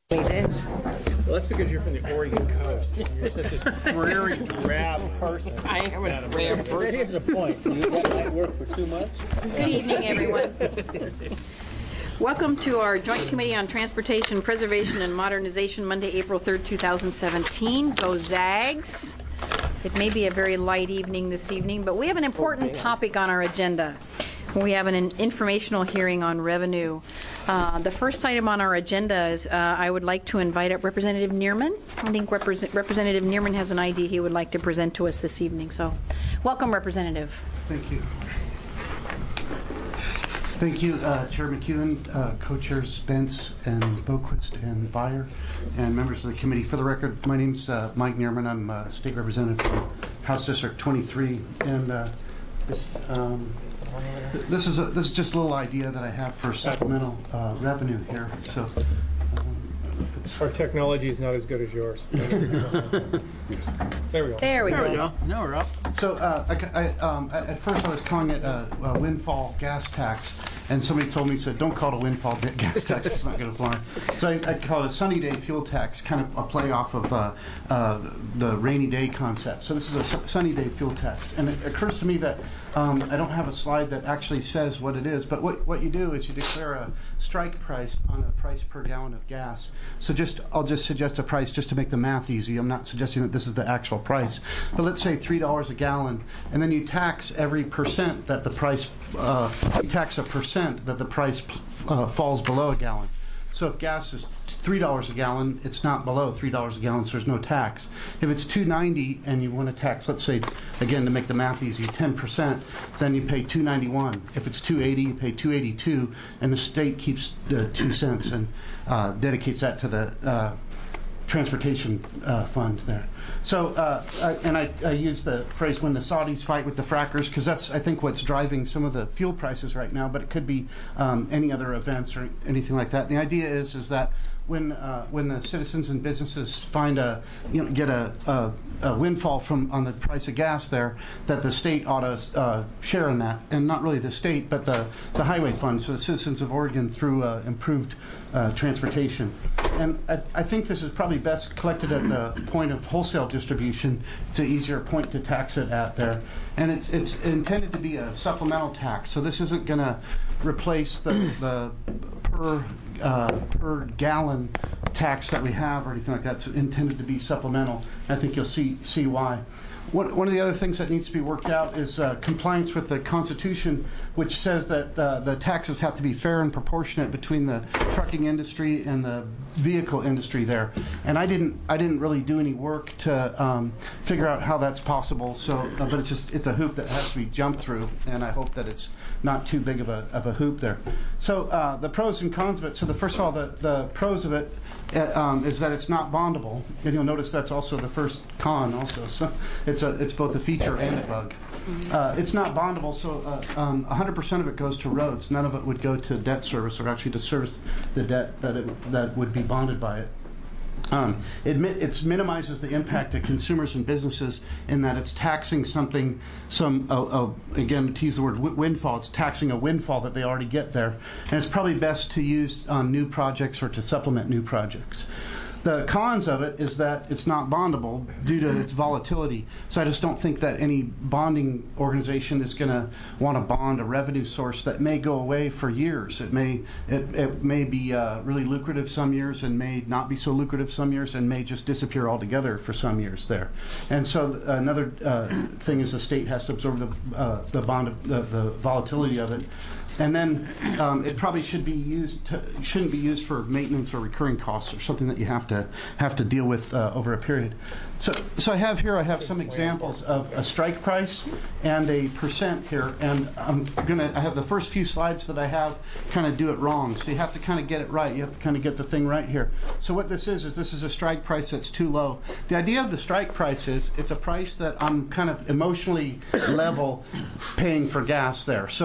Well, that's because you're from the Oregon coast. You're such a dreary, drab person. I am a drab person. That is the point. That might work for 2 months. Good evening, everyone. Welcome to our Joint Committee on Transportation, Preservation, and Modernization, Monday, April 3rd, 2017. Go Zags. It may be a very light evening this evening, but we have an important topic on our agenda. We have an informational hearing on revenue. The first item on our agenda is I would like to invite up Representative Neerman. I think Representative Neerman has an idea he would like to present to us this evening. So, welcome, Representative. Thank you. Thank you, Chair McEwen, Co-Chairs Spence and Boquist and Beyer, and members of the committee. For the record, my name's Mike Neerman. I'm State Representative from House District 23, and this is just a little idea that I have for supplemental revenue here. So, our technology is not as good as yours. There we go. There we go. Now we're up. So at first I was calling it a windfall gas tax, and somebody told me, said, don't call it a windfall gas tax, it's not going to fly. So I call it a sunny day fuel tax, kind of a play off of the rainy day concept. So this is a sunny day fuel tax. And it occurs to me that I don't have a slide that actually says what it is, but what you do is you declare a strike price on a price per gallon of gas. So I'll just suggest a price just to make the math easy. I'm not suggesting that this is the actual price. But let's say $3 a gallon, and then you tax every percent that the price, tax a percent that the price falls below a gallon. So if gas is $3 a gallon, it's not below $3 a gallon, so there's no tax. If it's $2.90 and you want to tax, let's say, again, to make the math easy, 10%, then you pay $2.91. If it's $2.80, you pay $2.82, and the state keeps the 2 cents and dedicates that to the transportation fund there. So, I use the phrase when the Saudis fight with the frackers, because that's, I think, what's driving some of the fuel prices right now, but it could be any other events or anything like that. The idea is that when the citizens and businesses find get a windfall on the price of gas there, that the state ought to share in that, and not really the state, but the highway fund, so the citizens of Oregon through improved transportation. And I think this is probably best collected at the point of wholesale distribution. It's an easier point to tax it at there, and it's intended to be a supplemental tax. So this isn't going to replace the per gallon tax that we have or anything like that. It's intended to be supplemental. I think you'll see why. One of the other things that needs to be worked out is compliance with the Constitution, which says that the taxes have to be fair and proportionate between the trucking industry and the vehicle industry there. And I didn't really do any work to figure out how that's possible. So, but it's a hoop that has to be jumped through, and I hope that it's not too big of a hoop there. So the pros and cons of it. So first of all, the pros of it is that it's not bondable, and you'll notice that's also the first con also. So it's both a feature and a bug. It's not bondable, so 100% of it goes to roads. None of it would go to debt service, or actually to service the debt that would be bonded by it. It minimizes the impact to consumers and businesses in that it's taxing something, again, to use the word windfall, it's taxing a windfall that they already get there. And it's probably best to use on new projects or to supplement new projects. The cons of it is that it's not bondable due to its volatility. So I just don't think that any bonding organization is going to want to bond a revenue source that may go away for years. It may be really lucrative some years and may not be so lucrative some years and may just disappear altogether for some years there. And so another thing is the state has to absorb the volatility of it. And then it probably shouldn't be used for maintenance or recurring costs or something that you have to deal with over a period. So I have some examples of a strike price and a percent here, and I have the first few slides that I have kind of do it wrong. So you have to kind of get it right. You have to kind of get the thing right here. So what this is a strike price that's too low. The idea of the strike price is it's a price that I'm kind of emotionally level paying for gas there. So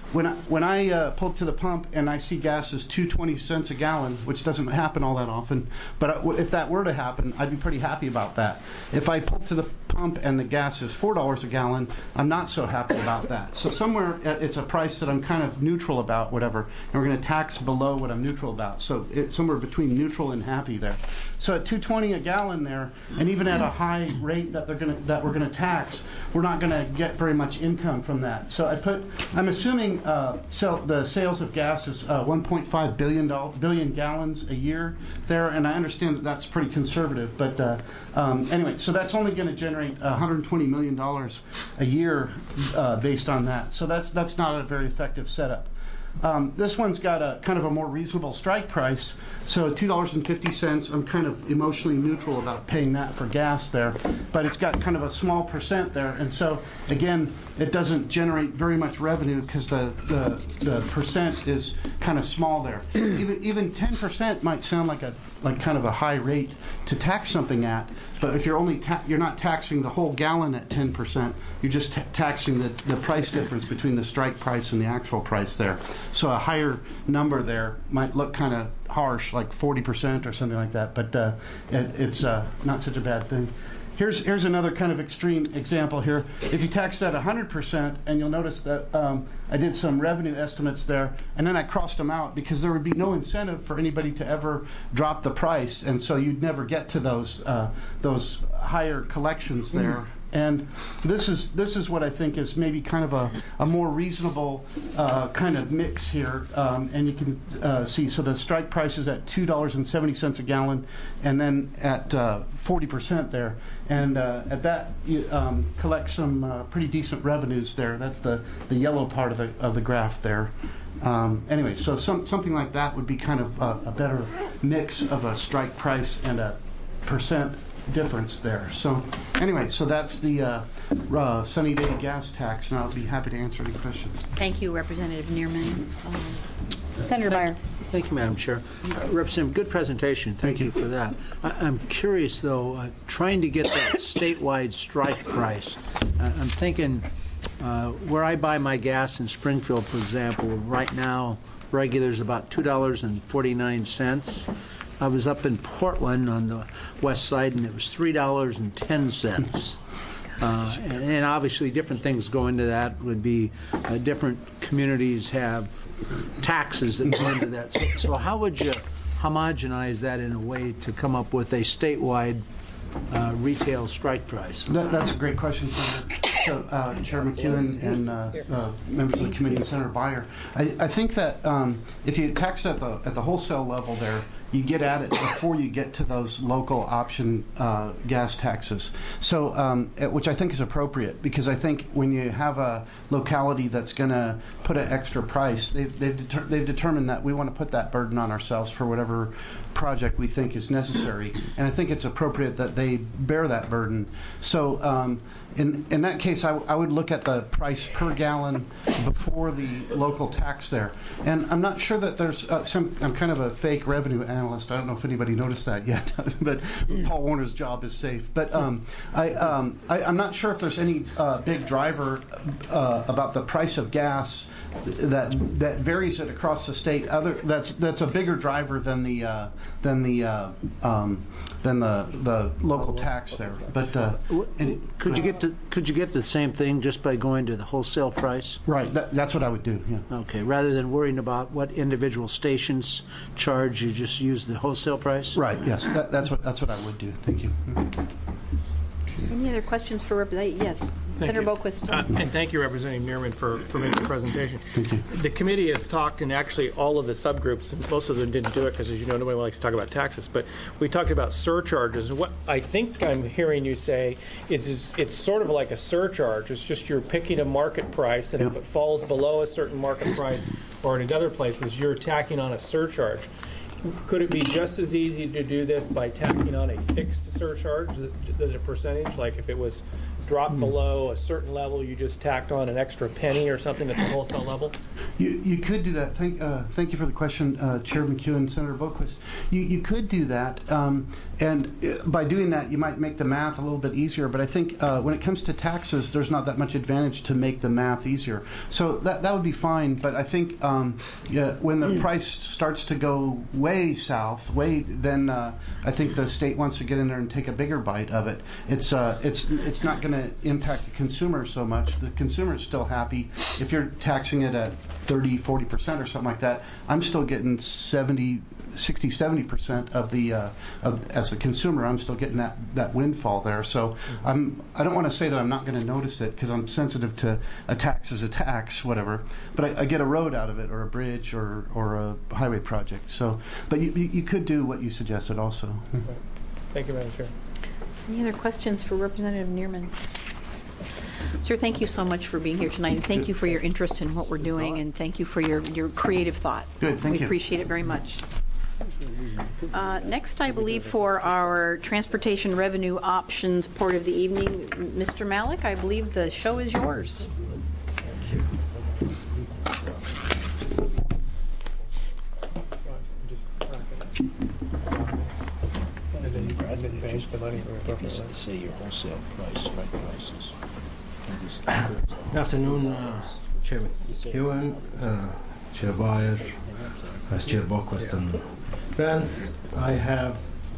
when I pull up to the pump and I see gas is 2.20 cents a gallon, which doesn't happen all that often, but if that were to happen, I'd be pretty happy about that. If I pull up to the pump and the gas is $4 a gallon, I'm not so happy about that. So somewhere it's a price that I'm kind of neutral about, whatever, and we're going to tax below what I'm neutral about. So it's somewhere between neutral and happy there. So at 2.20 a gallon there, and even at a high rate that we're going to tax, we're not going to get very much income from that. So I'm assuming the sales of gas is 1.5 billion gallons a year there, and I understand that that's pretty conservative. But anyway, so that's only going to generate $120 million a year based on that. So that's not a very effective setup. This one's got a kind of a more reasonable strike price, so $2.50. I'm kind of emotionally neutral about paying that for gas there, but it's got kind of a small percent there, and so again, it doesn't generate very much revenue because the percent is kind of small there. Even 10% might sound like kind of a high rate to tax something at, but if you're not taxing the whole gallon at 10%, you're just taxing the price difference between the strike price and the actual price there. So a higher number there might look kind of harsh, like 40% or something like that, but it's not such a bad thing. Here's another kind of extreme example here. If you tax that 100%, and you'll notice that I did some revenue estimates there, and then I crossed them out because there would be no incentive for anybody to ever drop the price, and so you'd never get to those higher collections there. And this is what I think is maybe kind of a more reasonable kind of mix here. And you can see, so the strike price is at $2.70 a gallon, and then at 40% there. And at that, you collect some pretty decent revenues there. That's the yellow part of the graph there. Anyway, so something like that would be kind of a better mix of a strike price and a percent difference there. So anyway, so that's the Sunny Day gas tax, and I'll be happy to answer any questions. Thank you, Representative Neerman. Senator Byer. Thank you, Madam Chair. Representative, good presentation. Thank you for that. I'm curious, though, trying to get that statewide strike price. I'm thinking where I buy my gas in Springfield, for example, right now, regular's about $2.49. I was up in Portland on the west side, and it was $3.10. And obviously different things go into that. Would be different communities have taxes that go into that. So how would you homogenize that in a way to come up with a statewide retail strike price? That's a great question, Senator. So, Chair McEwen and members of the committee and Senator Byer, I think that if you tax at the wholesale level there, you get at it before you get to those local option gas taxes. So, which I think is appropriate, because I think when you have a locality that's going to put an extra price, they've determined that we want to put that burden on ourselves for whatever project we think is necessary, and I think it's appropriate that they bear that burden. So in that case, I would look at the price per gallon before the local tax there. And I'm not sure that there's I'm kind of a fake revenue analyst. I don't know if anybody noticed that yet, but Paul Warner's job is safe. But I'm not sure if there's any big driver about the price of gas that varies it across the state. That's a bigger driver than the local tax there. But could you get the same thing just by going to the wholesale price? Right. That's what I would do. Yeah. Okay. Rather than worrying about what individual stations charge, you just use the wholesale price. Right. Yes. That's what I would do. Thank you. Any other questions for Representative? Yes. Senator Boquist. And thank you, Representative Neerman, for making the presentation. Thank you. The committee has talked, and actually all of the subgroups, and most of them didn't do it because, as you know, nobody likes to talk about taxes, but we talked about surcharges. And what I think I'm hearing you say is it's sort of like a surcharge. It's just you're picking a market price, and if it falls below a certain market price or in other places, you're tacking on a surcharge. Could it be just as easy to do this by tacking on a fixed surcharge, the percentage, like if it was drop below a certain level, you just tacked on an extra penny or something at the wholesale level? You could do that. Thank you for the question, Chair McEwen, Senator Boquist. You could do that, and by doing that, you might make the math a little bit easier. But I think when it comes to taxes, there's not that much advantage to make the math easier. So that would be fine. But I think when the price starts to go way south, then I think the state wants to get in there and take a bigger bite of it. It's not going to impact the consumer so much. The consumer is still happy. If you're taxing it at 30-40% or something like that, I'm still getting 60-70% of the as a consumer, I'm still getting that windfall there. So I don't want to say that I'm not going to notice it, because I'm sensitive to a tax is a tax, whatever. But I get a road out of it, or a bridge, or a highway project. So, but you could do what you suggested also. Thank you, Madam Chair. Any other questions for Representative Neerman? Sir, thank you so much for being here tonight, and thank you for your interest in what we're doing, and thank you for your creative thought. Good, thank you. We appreciate it very much. Next, I believe, for our transportation revenue options part of the evening, Mr. Malik, I believe the show is yours. Say your wholesale price, strike prices. Good afternoon, Chairman Hewen, Chair Bayer, Vice Chair Boquist, and friends. I have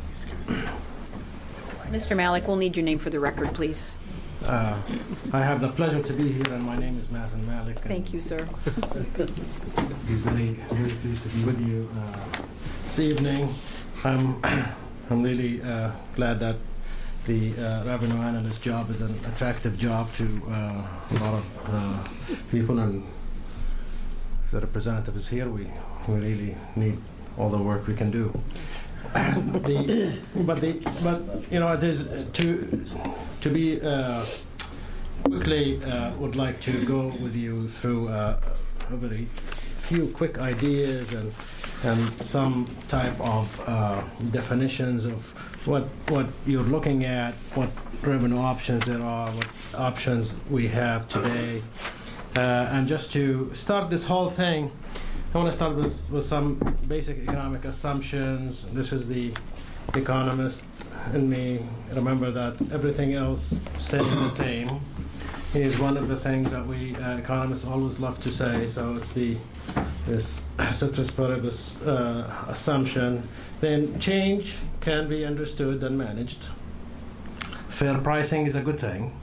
Mr. Malik, we'll need your name for the record, please. I have the pleasure to be here, and my name is Mazen Malik. Thank you, sir. He's very pleased to be with you this evening. I'm really glad that the revenue analyst job is an attractive job to a lot of people, and as the representative is here, we really need all the work we can do. But you know, it is to be quickly would like to go with you through a very few quick ideas and some type of definitions of what you're looking at, what revenue options there are, what options we have today. And just to start this whole thing, I want to start with some basic economic assumptions. This is the economist in me. Remember that everything else stays the same is one of the things that we economists always love to say. So it's this ceteris paribus assumption. Then change can be understood and managed. Fair pricing is a good thing.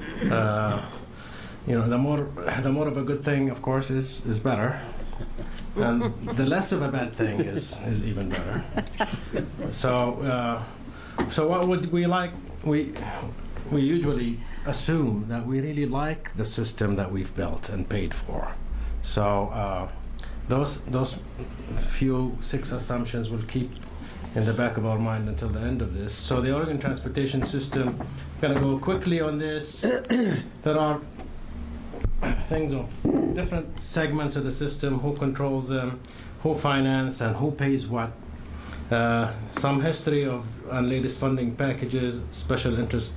You know, the more of a good thing, of course, is better. And the less of a bad thing is even better. So what would we like? We usually assume that we really like the system that we've built and paid for. So those few 6 assumptions will keep in the back of our mind until the end of this. So the Oregon transportation system, I'm going to go quickly on this. There are things of different segments of the system, who controls them, who finance, and who pays what. Some history of and latest funding packages, special interest.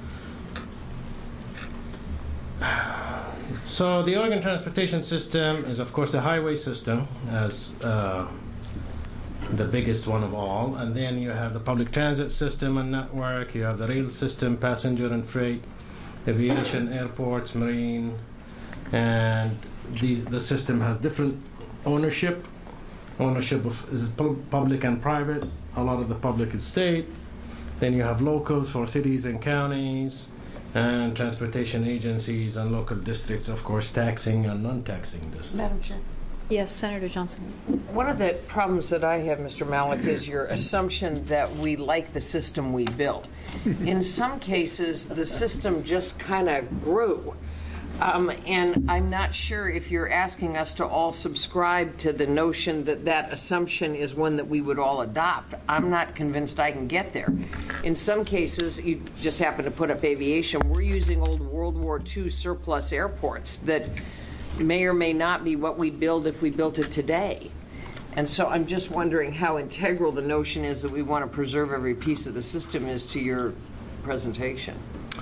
So the Oregon transportation system is, of course, the highway system as the biggest one of all. And then you have the public transit system and network. You have the rail system, passenger and freight, aviation, airports, marine. And the system has different ownership. Ownership is public and private. A lot of the public is state. Then you have locals for cities and counties, and transportation agencies and local districts, of course, taxing and non-taxing districts. Madam Chair. Yes, Senator Johnson. One of the problems that I have, Mr. Malik, is your assumption that we like the system we built. In some cases, the system just kind of grew. And I'm not sure if you're asking us to all subscribe to the notion that that assumption is one that we would all adopt. I'm not convinced I can get there. In some cases, you just happen to put up aviation. We're using old World War II surplus airports that may or may not be what we build if we built it today. And so I'm just wondering how integral the notion is that we want to preserve every piece of the system is to your presentation.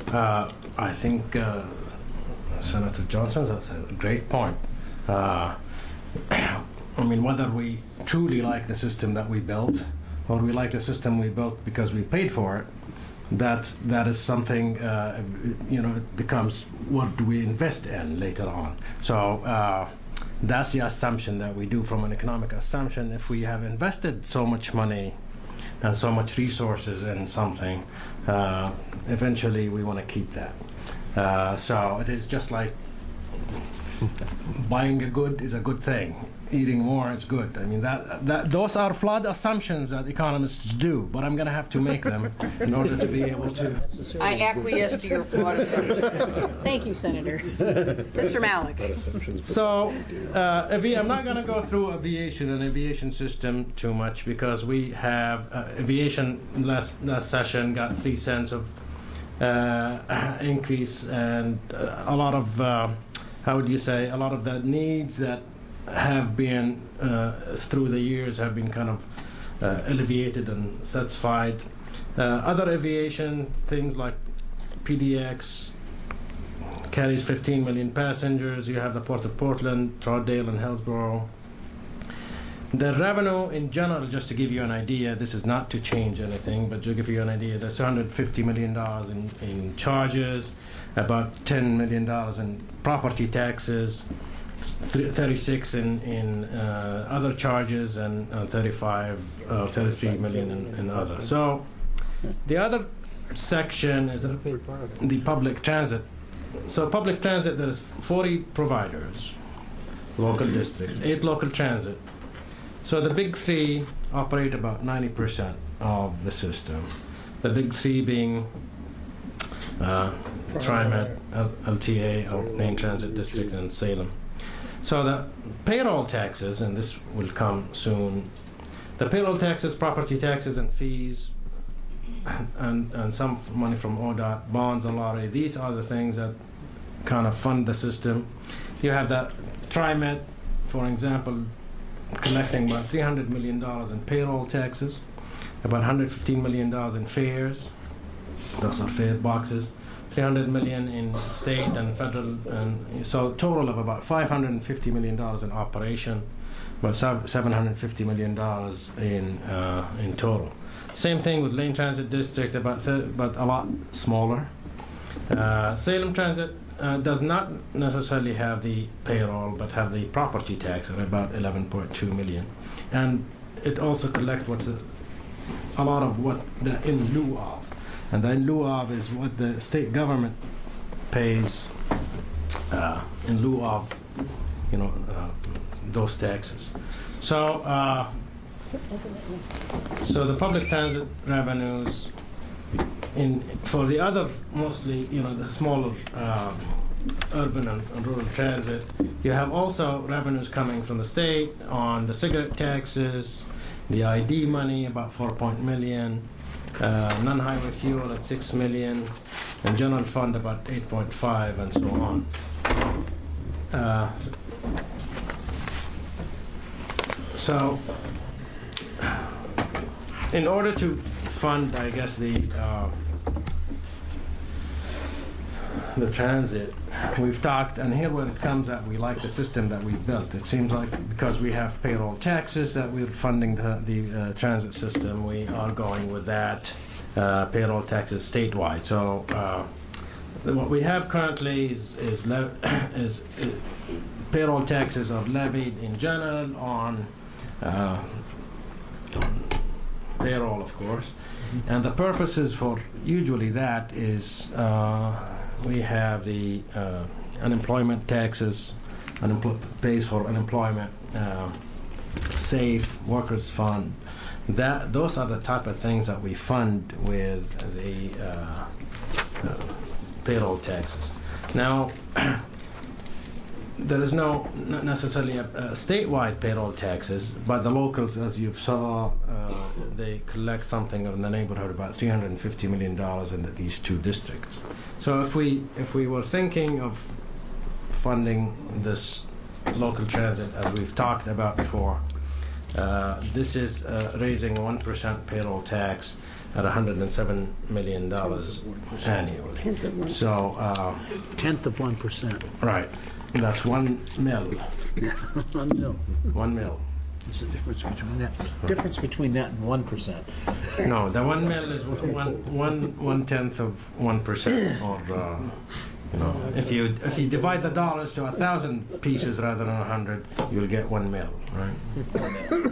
I think Senator Johnson, that's a great point. I mean, whether we truly like the system that we built, or we like the system we built because we paid for it, that is something, it becomes what do we invest in later on. So that's the assumption that we do from an economic assumption. If we have invested so much money and so much resources in something, eventually we want to keep that. So it is just like buying a good is a good thing. Eating more is good. I mean, those are flawed assumptions that economists do, but I'm going to have to make them in order to be able to. I acquiesce to your flawed assumption. Thank you, Senator. Mr. Malik. So, I'm not going to go through aviation and aviation system too much because we have aviation last session got 3 cents of increase, and a lot of a lot of the needs that have been through the years have been kind of alleviated and satisfied. Other aviation things like PDX carries 15 million passengers. You have the Port of Portland, Troutdale, and Hillsborough. The revenue in general, just to give you an idea, this is not to change anything, but to give you an idea, there's $250 million in charges, about $10 million in property taxes, 36 in other charges, and 33 million in others. So the other section is the public transit. So public transit, there is 40 providers, local districts, 8 local transit. So the big 3 operate about 90% of the system. The big 3 being TriMet, LTA, or Main Transit District, and Salem. So the payroll taxes, and this will come soon, the payroll taxes, property taxes, and fees, and some money from ODOT, bonds, and lottery, these are the things that kind of fund the system. You have the TriMet, for example, collecting about $300 million in payroll taxes, about $115 million in fares, those are fare boxes, $300 million in state and federal, and so total of about $550 million in operation, about $750 million in total. Same thing with Lane Transit District, but a lot smaller. Salem Transit does not necessarily have the payroll, but have the property tax at about $11.2 million, and it also collects a lot of what the in lieu of. And the in lieu of is what the state government pays in lieu of, those taxes. So, the public transit revenues for the other, mostly, the smaller urban and rural transit, you have also revenues coming from the state on the cigarette taxes, the ID money, about $4 million. Non-highway fuel at $6 million, and general fund about 8.5, and so on. So, in order to fund, I guess, the transit, we've talked, and here where it comes at, we like the system that we've built. It seems like because we have payroll taxes that we're funding the transit system, we are going with that payroll taxes statewide. So what we have currently is payroll taxes are levied in general on payroll, of course, and the purposes for usually that is we have the unemployment taxes, pays for unemployment, SAFE, workers' fund. Those are the type of things that we fund with the payroll taxes. Now, there is not necessarily a statewide payroll taxes, but the locals, as you saw, they collect something in the neighborhood about $350 million in these 2 districts. So if we were thinking of funding this local transit, as we've talked about before, this is raising 1% payroll tax. at $107 million annually. So, Tenth of 1%. right, that's 1 mil. 1 mil. 1 mil. There's a difference between that. Difference between that and 1%. No, the 1 mil is one tenth of 1%, or you know, if you divide the dollars to 1,000 pieces rather than 100, you'll get 1 mil, right?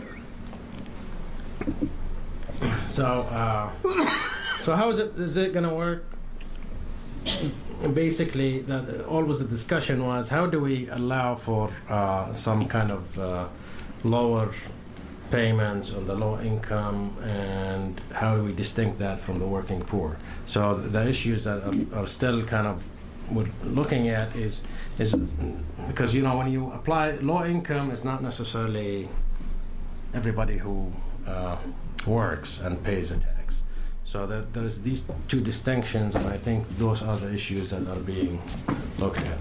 So how is it going to work? Basically, always the discussion was, how do we allow for some kind of lower payments on the low income, and how do we distinct that from the working poor? So the issues that are still kind of we're looking at is because, you know, when you apply low income, it's not necessarily everybody who works and pays a tax. So that there's these two distinctions, and I think those are the issues that are being looked at.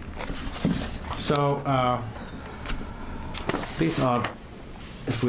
So these are, if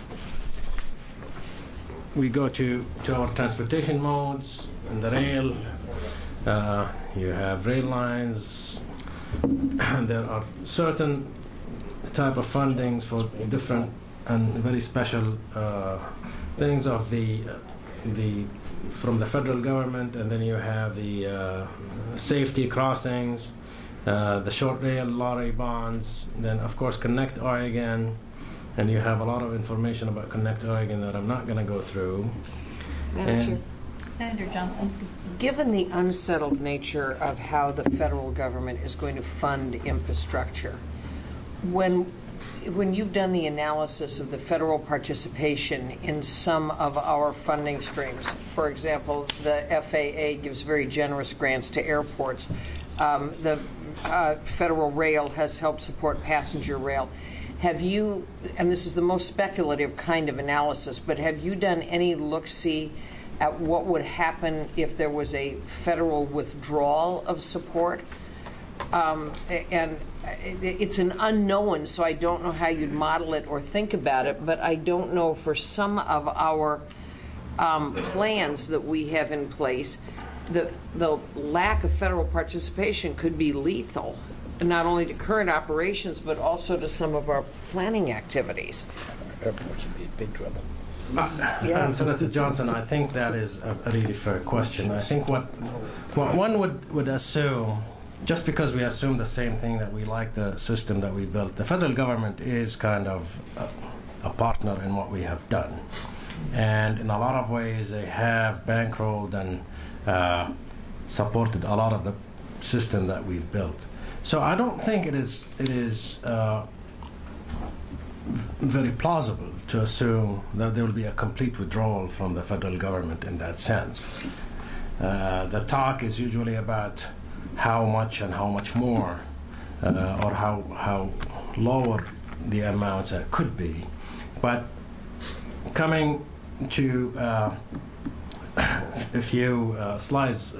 we go to our transportation modes and the rail, you have rail lines. There are certain type of fundings for different and very special things of the from the federal government, and then you have the safety crossings, the short rail lorry bonds, then of course Connect Oregon, and you have a lot of information about Connect Oregon that I'm not going to go through. Madam Chair. Senator Johnson. Given the unsettled nature of how the federal government is going to fund infrastructure, when you've done the analysis of the federal participation in some of our funding streams, for example, the FAA gives very generous grants to airports. The Federal Rail has helped support passenger rail. Have you, and this is the most speculative kind of analysis, but have you done any look-see at what would happen if there was a federal withdrawal of support? And it's an unknown, so I don't know how you'd model it or think about it, but I don't know for some of our plans that we have in place, the lack of federal participation could be lethal, not only to current operations, but also to some of our planning activities. Airports would be in big trouble. And Senator Johnson, I think that is a really fair question. I think what one would assume, just because we assume the same thing, that we like the system that we built, the federal government is kind of a partner in what we have done. And in a lot of ways, they have bankrolled and supported a lot of the system that we've built. So I don't think it is very plausible to assume that there will be a complete withdrawal from the federal government in that sense. The talk is usually about how much and how much more, or how lower the amounts could be. But coming to a few slides,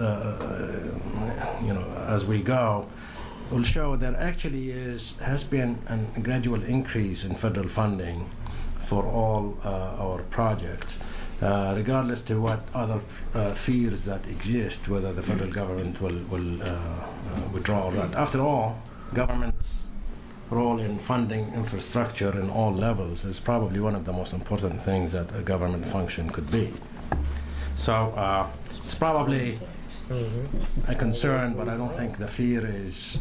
as we go, will show that actually has been a gradual increase in federal funding for all our projects, regardless to what other fears that exist, whether the federal government will withdraw or not. After all, government's role in funding infrastructure in all levels is probably one of the most important things that a government function could be. So it's probably a concern, but I don't think the fear is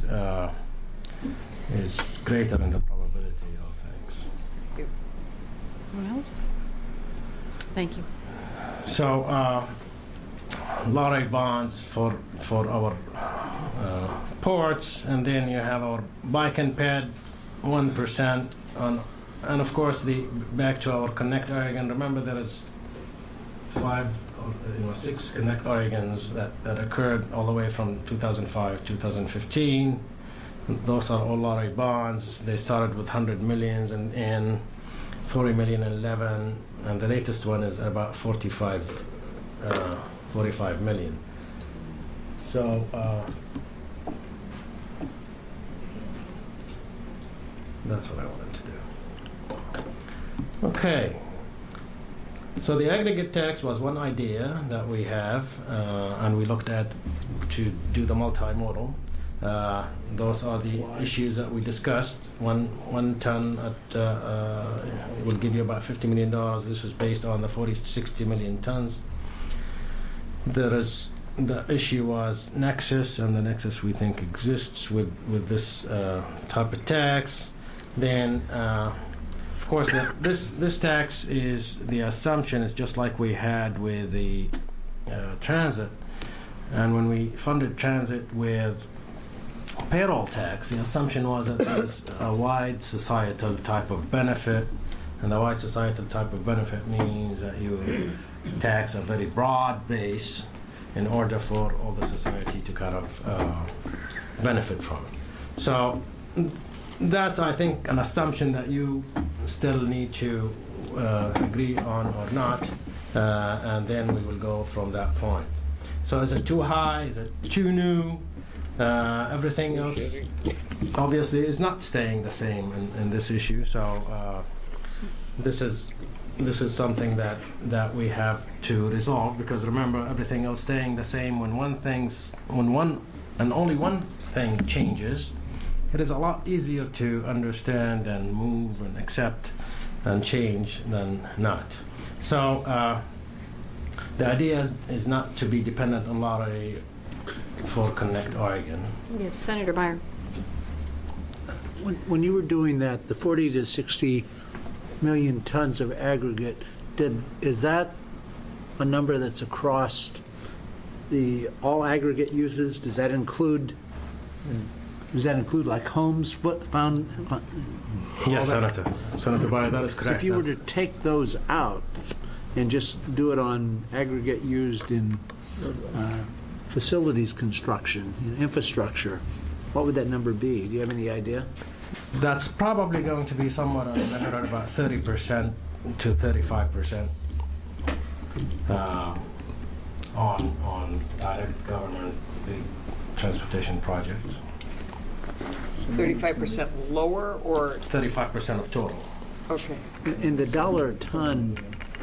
greater than the probability of things. Anyone else? Thank you. So lorry bonds for our ports, and then you have our bike and ped 1% on, and of course back to our Connect Oregon. Remember, there is 6 Connect Oregons that occurred all the way from 2005 2015. Those are all lorry bonds. They started with 100 millions and 40 million in 11, and the latest one is about 45 million. So that's what I wanted to do. Okay. So the aggregate tax was one idea that we have, and we looked at to do the multimodal. Those are the issues that we discussed. One ton would give you about $50 million. This was based on the 60 million tons. The issue was nexus, and the nexus we think exists with this type of tax. Then, of course, this tax is, the assumption is just like we had with the transit. And when we funded transit with payroll tax, the assumption was that there's a wide societal type of benefit, and the wide societal type of benefit means that you tax a very broad base in order for all the society to kind of benefit from it. So that's, I think, an assumption that you still need to agree on or not, and then we will go from that point. So is it too high? Is it too new? Everything else obviously is not staying the same in this issue. So this is something that we have to resolve, because remember, everything else staying the same, when one and only one thing changes, it is a lot easier to understand and move and accept and change than not. So the idea is not to be dependent on lottery for Connect Oregon. Yes, Senator Meyer. When you were doing that, the 40 to 60 million tons of aggregate, is that a number that's across all aggregate uses? Does that include like homes found? Yes, Senator Meyer, that is correct. If you were to take those out and just do it on aggregate used in facilities construction, infrastructure, what would that number be? Do you have any idea? That's probably going to be somewhat on the neighborhood about 30% to 35% on direct government transportation projects. 35% lower, or 35% of total. okay? And the dollar a ton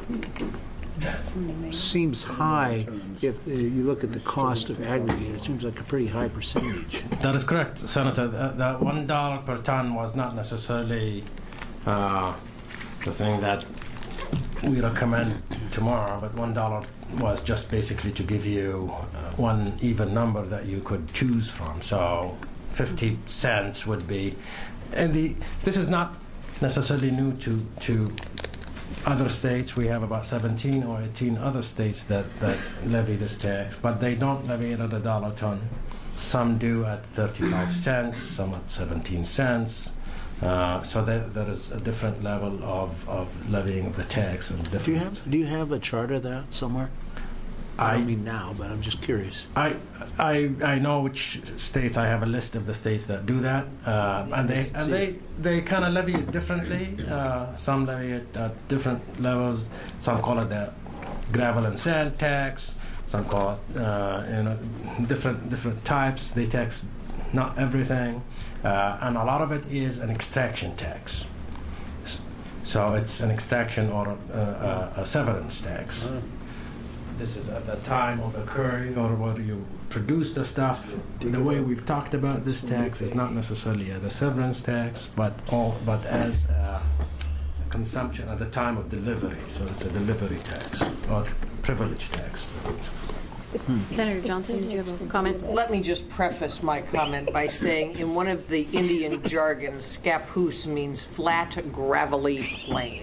seems high if you look at the cost of aggregate. It seems like a pretty high percentage. That is correct, Senator. That $1 per ton was not necessarily the thing that we recommend tomorrow, but $1 was just basically to give you one even number that you could choose from. So 50 cents would be, and this is not necessarily new to other states. We have about 17 or 18 other states that levy this tax, but they don't levy it at $1 a ton. Some do at 35 cents, some at 17 cents. So there is a different level of levying of the tax. And Do you have a chart of that somewhere? I don't mean now, but I'm just curious. I know which states. I have a list of the states that do that, and they kind of levy it differently. Some levy it at different levels. Some call it the gravel and sand tax. Some call it different types. They tax not everything, and a lot of it is an extraction tax. So it's an extraction or a severance tax. This is at the time of occurring or where you produce the stuff. The way we've talked about this tax is not necessarily the severance tax, but as a consumption at the time of delivery. So it's a delivery tax or privilege tax. Senator Johnson, did you have a comment? Let me just preface my comment by saying, in one of the Indian jargons, scapoose means flat, gravelly plain.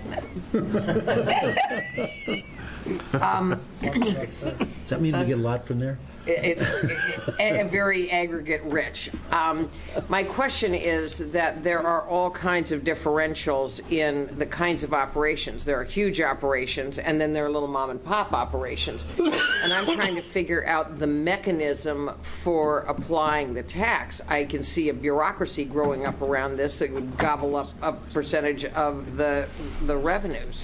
Does that mean we get a lot from there? Very aggregate rich. My question is that there are all kinds of differentials in the kinds of operations. There are huge operations, and then there are little mom and pop operations. And I'm trying to figure out the mechanism for applying the tax. I can see a bureaucracy growing up around this that would gobble up a percentage of the revenues.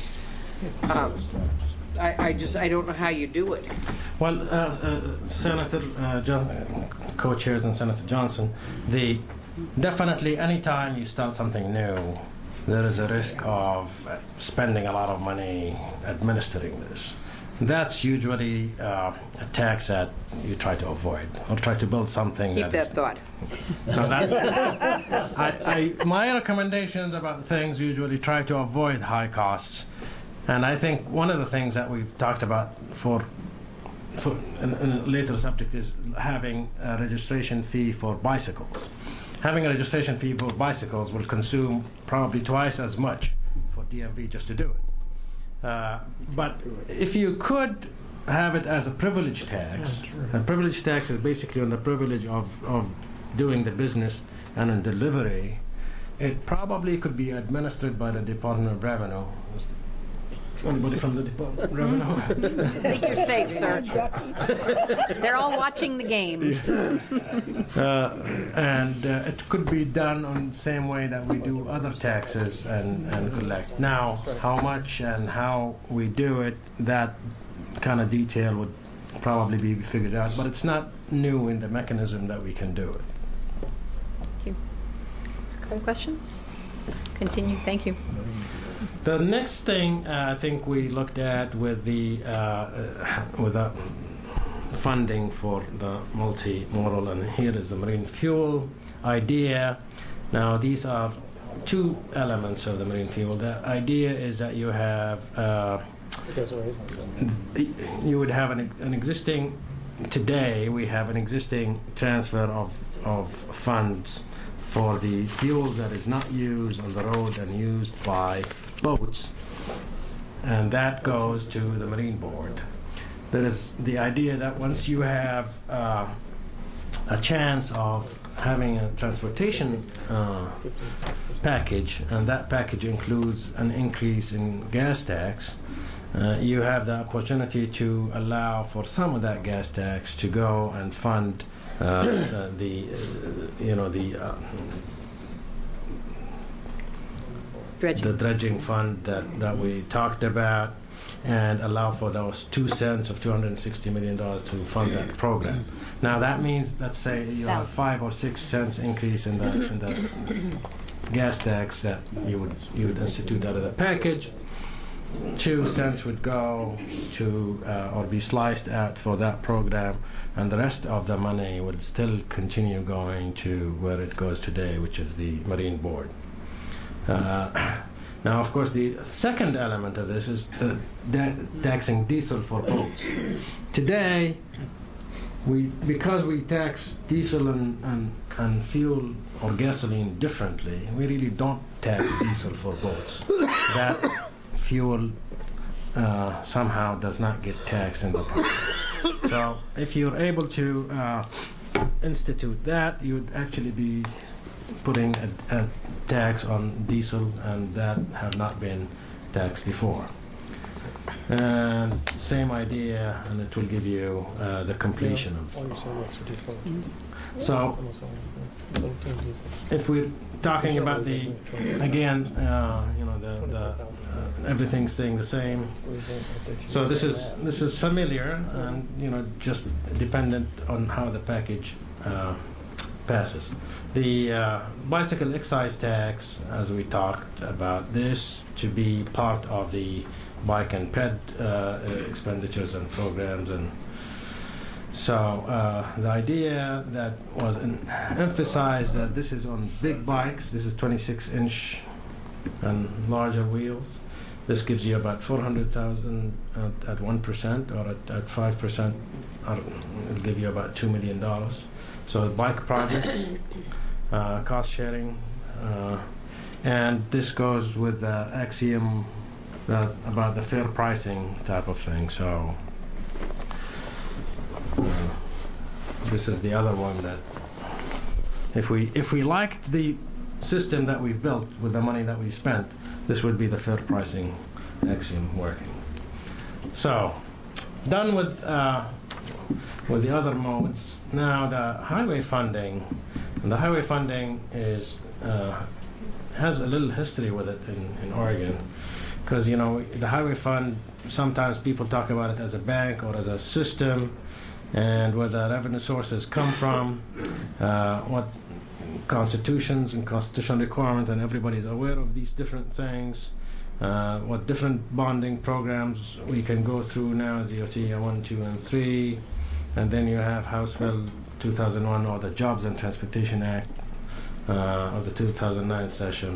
I don't know how you do it. Well, Senator co-chairs and Senator Johnson, definitely anytime you start something new, there is a risk of spending a lot of money administering this. That's usually a tax that you try to avoid, or try to build something. Keep that thought. No, my recommendations about things usually try to avoid high costs, and I think one of the things that we've talked about for in a later subject is having a registration fee for bicycles. Having a registration fee for bicycles will consume probably twice as much for DMV just to do it. But if you could have it as a privilege tax, a privilege tax is basically on the privilege of doing the business and on delivery, it probably could be administered by the Department of Revenue. Anybody from the Department of Revenue? I think you're safe, sir. They're all watching the game. And it could be done on the same way that we do other taxes and collect. Now, how much and how we do it, that kind of detail would probably be figured out, but it's not new in the mechanism that we can do it. Thank you. Questions? Continue. Thank you. The next thing I think we looked at with the funding for the multimodal, and here is the marine fuel idea. Now these are two elements of the marine fuel. The idea is that you have you would have an existing. Today we have an existing transfer of funds for the fuel that is not used on the road and used by boats, and that goes to the Marine Board. There is the idea that once you have a chance of having a transportation package, and that package includes an increase in gas tax, you have the opportunity to allow for some of that gas tax to go and fund the dredging fund that we talked about, and allow for those 2 cents of $260 million to fund that program. Now that means, let's say you have 5 or 6 cents increase in the gas tax that you would institute out of the package. 2 cents would go to or be sliced out for that program, and the rest of the money would still continue going to where it goes today, which is the Marine Board. Now, of course, the second element of this is taxing diesel for boats. Today, because we tax diesel and fuel or gasoline differently, we really don't tax diesel for boats. That fuel somehow does not get taxed in the price. So if you're able to institute that, you would actually be putting a tax on diesel, and that have not been taxed before. And same idea, and it will give you the completion of. So if we're talking about the everything staying the same. So this is familiar, and just dependent on how the package passes. The bicycle excise tax, as we talked about, this to be part of the bike and ped expenditures and programs, and so the idea that was emphasized that this is on big bikes. This is 26-inch and larger wheels. This gives you about 400,000 at 1%, or at 5%, it'll give you about $2 million. So bike projects, cost sharing, and this goes with the axiom about the fair pricing type of thing. So this is the other one that if we liked the system that we've built with the money that we spent, this would be the fair pricing axiom working. So done with the other modes. Now the highway funding, and the highway funding is has a little history with it in Oregon, because the highway fund, sometimes people talk about it as a bank or as a system, and where the revenue sources come from. What constitutions and constitutional requirements, and everybody's aware of these different things. What different bonding programs we can go through now is the OTA 1, 2, and 3, and then you have House Bill 2001, or the Jobs and Transportation Act of the 2009 session.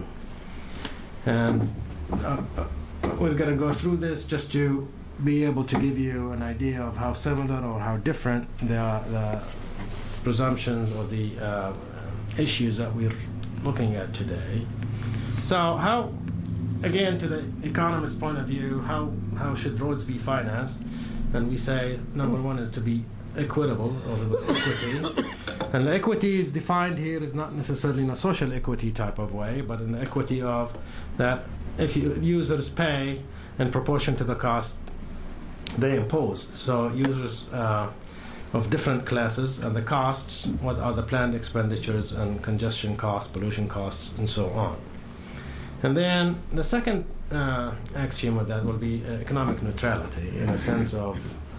And we're going to go through this just to be able to give you an idea of how similar or how different the presumptions or the issues that we're looking at today. So how, again, to the economist's point of view, how should roads be financed? And we say number one is to be equitable, or with equity. And the equity is defined here is not necessarily in a social equity type of way, but in the equity of that if users pay in proportion to the cost they impose. So users of different classes and the costs, what are the planned expenditures and congestion costs, pollution costs, and so on. And then the second axiom of that will be economic neutrality, in a sense of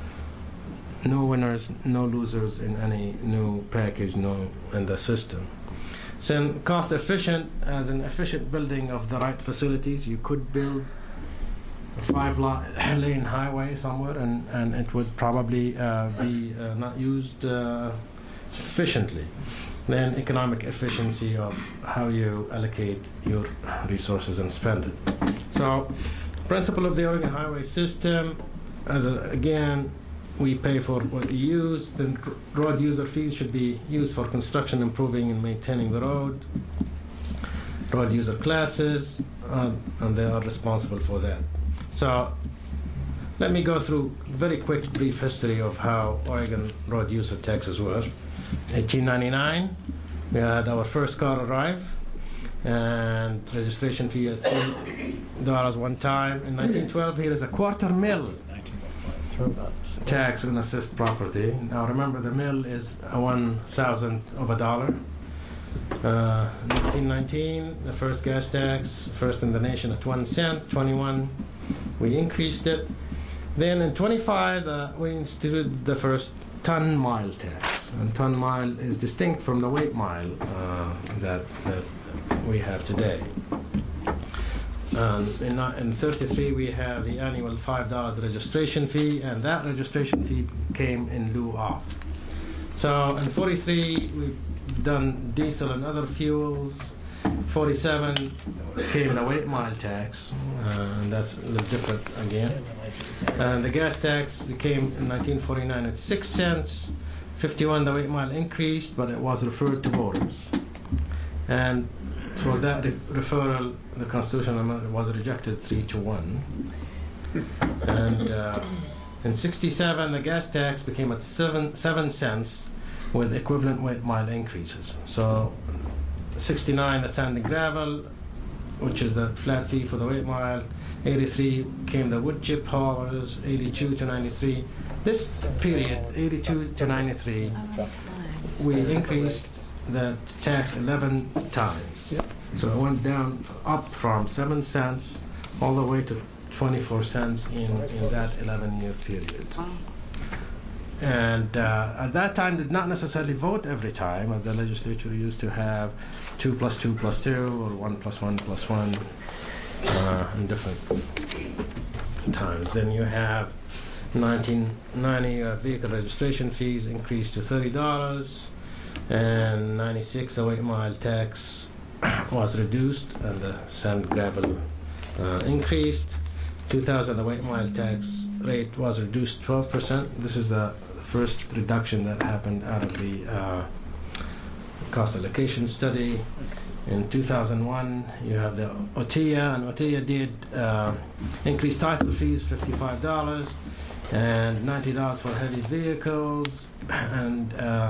no winners, no losers in any new package, no in the system. So cost efficient, as an efficient building of the right facilities. You could build a 5-lane highway somewhere, and it would probably be not used efficiently. Then economic efficiency of how you allocate your resources and spend it. So principle of the Oregon highway system, again, we pay for what you use. Then road user fees should be used for construction, improving, and maintaining the road. Road user classes, and they are responsible for that. So let me go through a very quick, brief history of how Oregon road user taxes were. 1899, we had our first car arrive, and registration fee at $3 one time. In 1912, here is a $0.25 tax on assessed property. Now remember, the mill is a 1/1000th of a dollar. 1919, the first gas tax, first in the nation at 1 cent. 21, we increased it. Then in 25, we instituted the first ton-mile tax. And ton-mile is distinct from the weight mile that we have today. In 33, we have the annual $5 registration fee, and that registration fee came in lieu of. So in 43, we've done diesel and other fuels. 47 came the weight mile tax, and that's a little different again. And the gas tax came in 1949 at 6 cents. 51, the weight mile increased, but it was referred to voters. And for that referral, the constitutional amendment was rejected 3-1. And in 67, the gas tax became at 7 cents with equivalent weight mile increases. So 69, the sand and gravel, which is the flat fee for the weight mile. 83 came the wood chip haulers. 82 to 93. This period, 82 to 93, we increased the tax 11 times. So it went down up from 7 cents all the way to 24 cents in that 11-year period. And at that time, did not necessarily vote every time. The legislature used to have 2 + 2 + 2 or 1 + 1 + 1 in different times. Then you have 1990 vehicle registration fees increased to $30, and 96 the weight mile tax was reduced, and the sand gravel increased. 2000 the weight mile tax rate was reduced 12%. This is the first reduction that happened out of the cost allocation study. In 2001, you have the OTIA, and OTIA did increase title fees $55 and $90 for heavy vehicles, and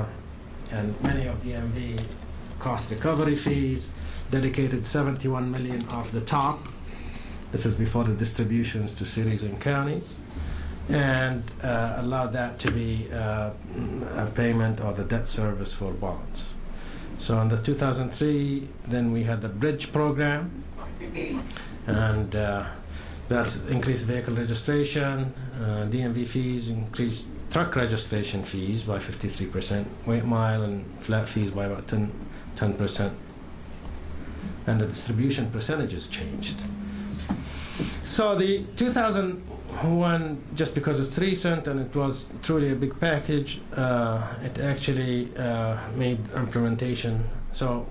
many of the DMV cost recovery fees, dedicated $71 million off the top. This is before the distributions to cities and counties, and allowed that to be a payment or the debt service for bonds. So in the 2003, then we had the bridge program, and that's increased vehicle registration, DMV fees, increased truck registration fees by 53%, weight mile and flat fees by about 10%. And the distribution percentages changed. So the 2001, just because it's recent and it was truly a big package, it actually made implementation. So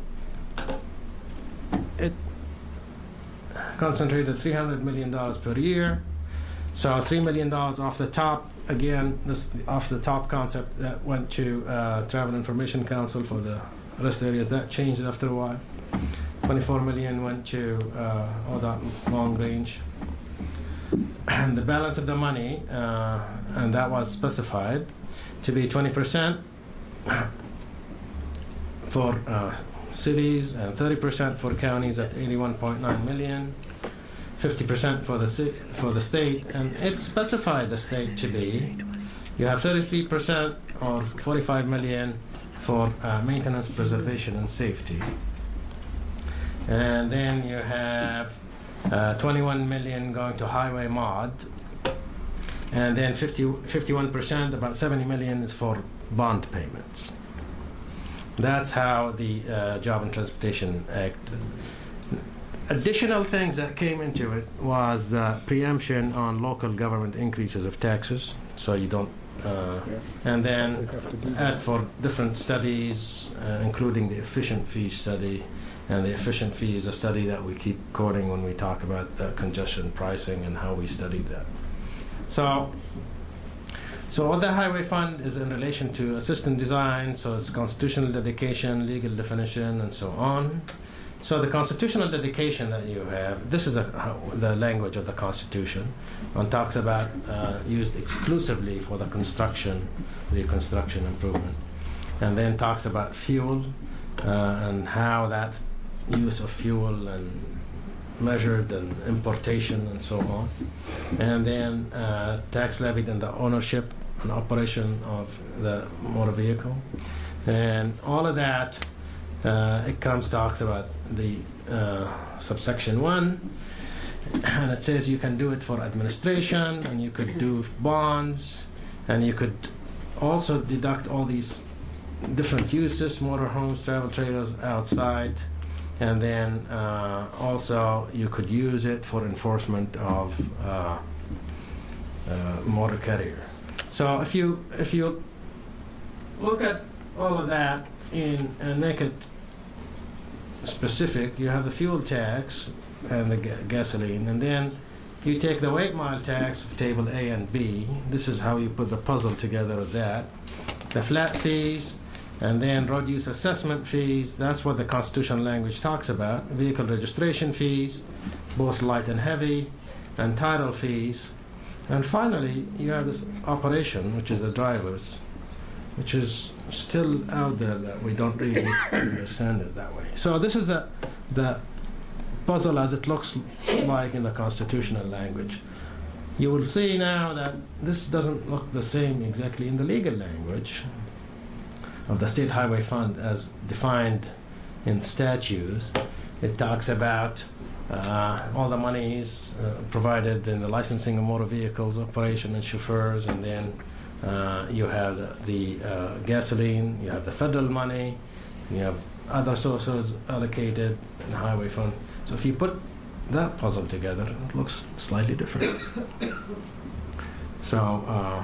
it concentrated $300 million per year. So $3 million off the top. Again, this off the top concept that went to Travel Information Council for the rest areas. That changed after a while. 24 million went to ODOT long range. And the balance of the money, and that was specified to be 20% for cities and 30% for counties at 81.9 million, 50% for the state, and it specified the state to be, you have 33% or 45 million for maintenance, preservation, and safety. And then you have 21 million going to highway mod, and then 51%, about 70 million, is for bond payments. That's how the Job and Transportation Act. Additional things that came into it was the preemption on local government increases of taxes, so you don't, and then asked for different studies, including the efficient fee study. And the efficient fee is a study that we keep quoting when we talk about congestion pricing and how we studied that. So what the highway fund is in relation to assistant design, so it's constitutional dedication, legal definition, and so on. So the constitutional dedication that you have, this is the language of the Constitution, and talks about used exclusively for the construction, reconstruction, improvement, and then talks about fuel and how that use of fuel and measured and importation and so on, and then tax levied in the ownership and operation of the motor vehicle, and all of that. It talks about the subsection 1, and it says you can do it for administration, and you could do bonds, and you could also deduct all these different uses, motorhomes, travel trailers outside, and then also you could use it for enforcement of motor carrier. So if you look at all of that and make it specific, you have the fuel tax and the gasoline, and then you take the weight mile tax of table A and B. This is how you put the puzzle together of that. The flat fees, and then road use assessment fees. That's what the constitutional language talks about. Vehicle registration fees, both light and heavy, and title fees. And finally, you have this operation, which is the drivers, which is still out there that we don't really understand it that way. So this is the puzzle as it looks like in the constitutional language. You will see now that this doesn't look the same exactly in the legal language of the State Highway Fund as defined in statutes. It talks about all the monies provided in the licensing of motor vehicles, operation, and chauffeurs, and then you have the gasoline, you have the federal money, you have other sources allocated in the highway fund. So if you put that puzzle together, it looks slightly different. So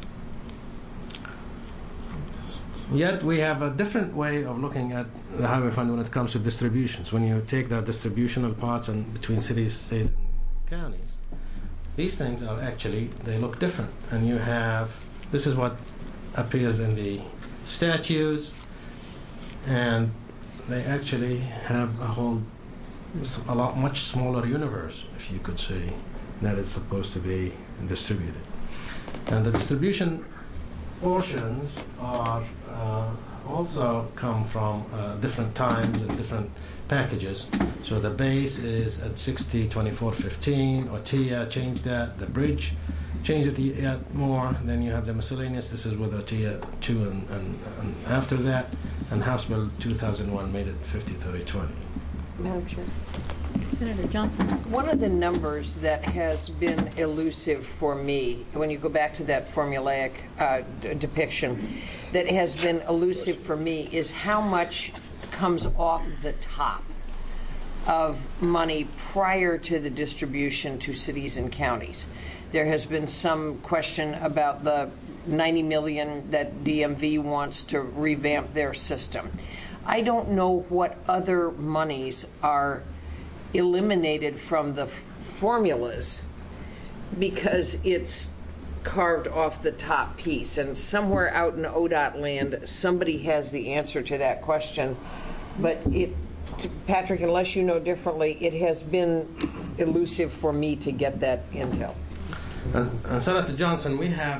yet we have a different way of looking at the highway fund when it comes to distributions. When you take the distributional parts and between cities, states, and counties, these things are actually, they look different. And you have, this is what appears in the statutes, and they actually have a lot much smaller universe, if you could say, that is supposed to be distributed. And the distribution portions are also come from different times and different packages. So the base is at 60, 24, 15, or TIA changed that. The bridge changed it yet more. Then you have the miscellaneous. This is with a TIA 2 and after that. And House Bill 2001 made it 50, 30, 20. Madam Chair. Senator Johnson. One of the numbers that has been elusive for me, when you go back to that formulaic depiction, that has been elusive for me is how much comes off the top of money prior to the distribution to cities and counties. There has been some question about the $90 million that DMV wants to revamp their system. I don't know what other monies are eliminated from the formulas because it's carved off the top piece. And somewhere out in ODOT land, somebody has the answer to that question. But Patrick, unless you know differently, it has been elusive for me to get that intel. And Senator Johnson, we have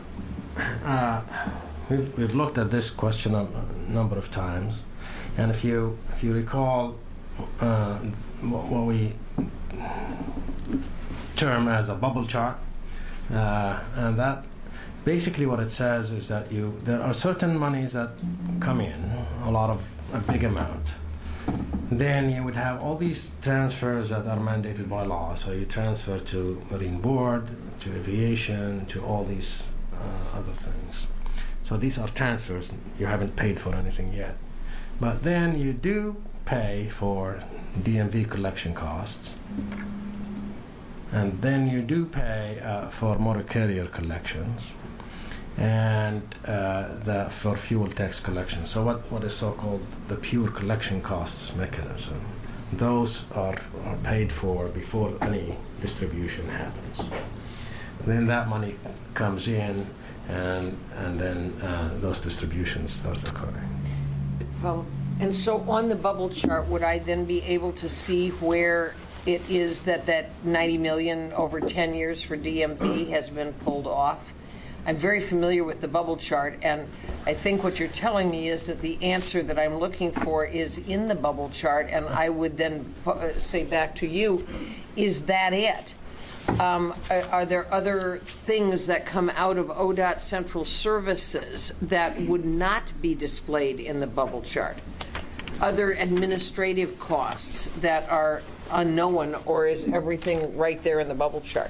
we've looked at this question a number of times, and if you recall what we term as a bubble chart, and that basically what it says is that there are certain monies that come in, a big amount. Then you would have all these transfers that are mandated by law. So you transfer to Marine Board, to aviation, to all these other things. So these are transfers. You haven't paid for anything yet. But then you do pay for DMV collection costs. And then you do pay for motor carrier collections and for fuel tax collection. So what is so-called the pure collection costs mechanism, those are paid for before any distribution happens. Then that money comes in, and then those distributions start occurring. Well, and so on the bubble chart, would I then be able to see where it is that $90 million over 10 years for DMV has been pulled off? I'm very familiar with the bubble chart, and I think what you're telling me is that the answer that I'm looking for is in the bubble chart, and I would then say back to you, is that it? Are there other things that come out of ODOT Central Services that would not be displayed in the bubble chart? Other administrative costs that are unknown, or is everything right there in the bubble chart?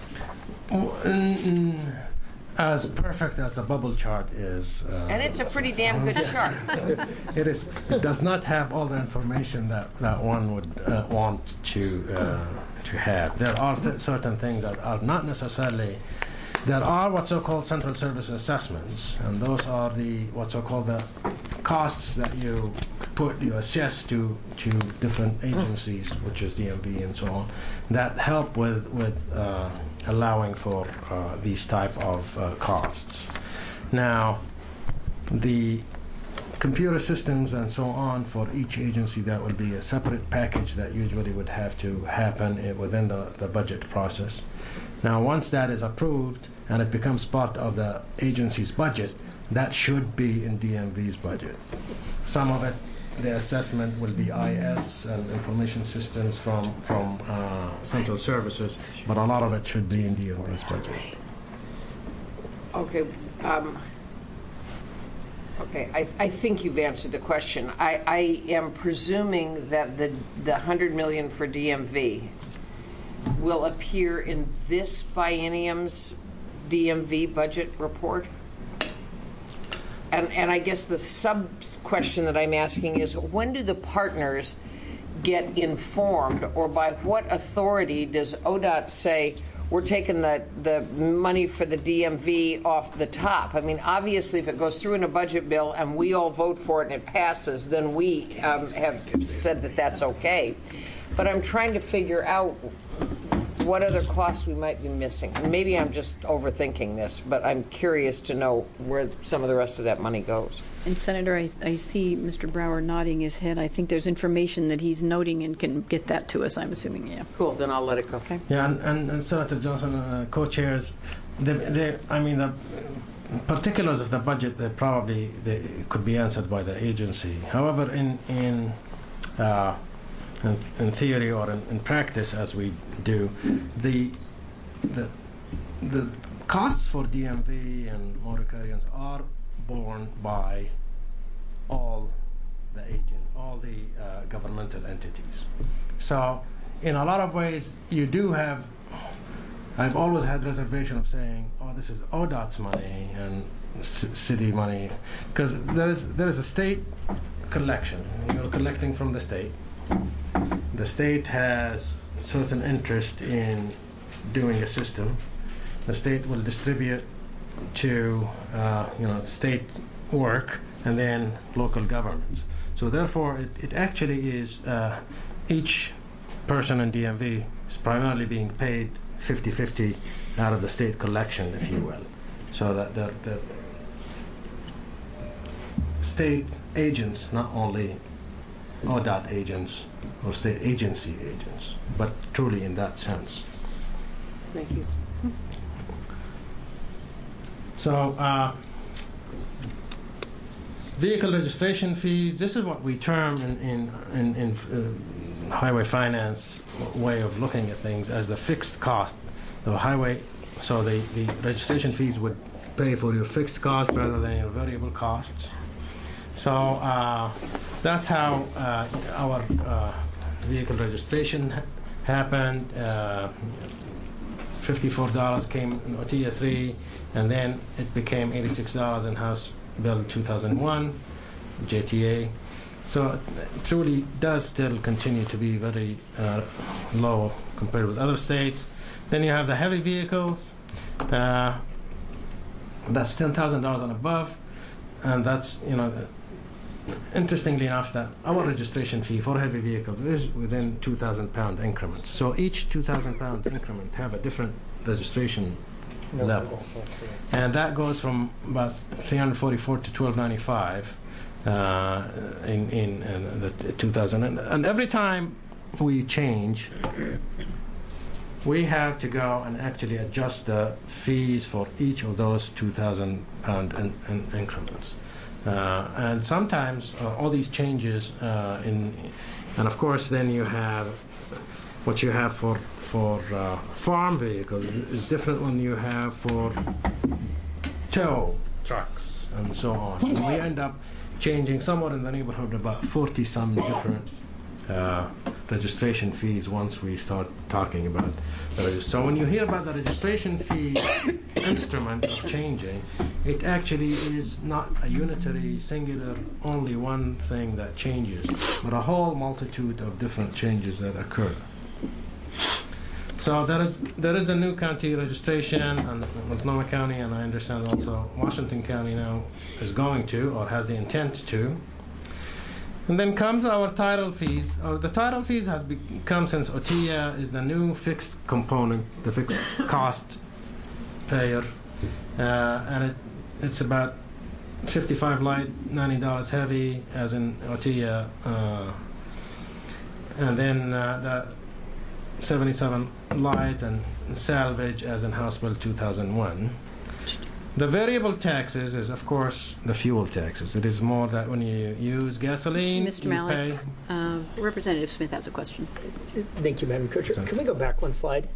As perfect as the bubble chart is, and it's a pretty damn good chart. It is. It does not have all the information that one would want to have. There are certain things that are not necessarily. There are what's so-called central service assessments, and those are what's so-called the costs that you assess to different agencies, which is DMV and so on, that help with allowing for these type of costs. Now, the computer systems and so on for each agency, that would be a separate package that usually would have to happen within the budget process. Now, once that is approved and it becomes part of the agency's budget, that should be in DMV's budget. Some of it, the assessment will be IS and information systems from central services, but a lot of it should be in DMV's budget. Okay. I think you've answered the question. I am presuming that the $100 million for DMV will appear in this biennium's DMV budget report. And I guess the sub-question that I'm asking is, when do the partners get informed, or by what authority does ODOT say, we're taking the money for the DMV off the top? I mean, obviously, if it goes through in a budget bill and we all vote for it and it passes, then we have said that that's okay. But I'm trying to figure out what other costs we might be missing. And maybe I'm just overthinking this, but I'm curious to know where some of the rest of that money goes. And Senator, I see Mr. Brower nodding his head. I think there's information that he's noting and can get that to us, I'm assuming, yeah. Cool, then I'll let it go. Okay. Yeah, and Senator Johnson, co-chairs, the particulars of the budget, they could be answered by the agency. However, in theory or in practice, as we do, the costs for DMV and motor carriers are borne by all the governmental entities. So in a lot of ways, you do have, I've always had reservation of saying, oh, this is ODOT's money and city money, because there is a state collection. You're collecting from the state. The state has certain interest in doing a system. The state will distribute to state work and then local governments. So therefore, it actually is each person in DMV is primarily being paid 50-50 out of the state collection, if you will. So that the state agents, not only ODOT agents or state agency agents, but truly in that sense. Thank you. So vehicle registration fees, this is what we term in highway finance way of looking at things as the fixed cost. The highway, so the registration fees would pay for your fixed cost rather than your variable costs. So that's how our vehicle registration happened. $54 came in OTIA 3, and then it became $86 in House Bill 2001, JTA. So it truly does still continue to be very low compared with other states. Then you have the heavy vehicles. That's $10,000 and above, and that's, interestingly enough, that our registration fee for heavy vehicles is within 2,000-pound increments. So each 2,000-pound increment have a different registration level, and that goes from about $344 to $1,295 in the 2,000. And every time we change, we have to go and actually adjust the fees for each of those 2,000-pound increments. And sometimes all these changes and of course then you have what you have for farm vehicles is different when you have for tow trucks and so on. And we end up changing somewhere in the neighborhood of about 40-some different registration fees once we start talking about the registration. So when you hear about the registration fee instrument of changing, it actually is not a unitary, singular, only one thing that changes, but a whole multitude of different changes that occur. So there is a new county registration, and Multnomah County, and I understand also Washington County now is going to, or has the intent to. And then comes our title fees. The title fees has become, since OTIA is the new fixed component, the fixed cost payer, and it's about $55 light, $90 heavy, as in OTIA, and then the $77 light and salvage, as in House Bill 2001. The variable taxes is, of course, the fuel taxes. It is more that when you use gasoline, Mr. you Malik, pay. Representative Smith has a question. Thank you, Madam Co-Chair. Can we go back one slide?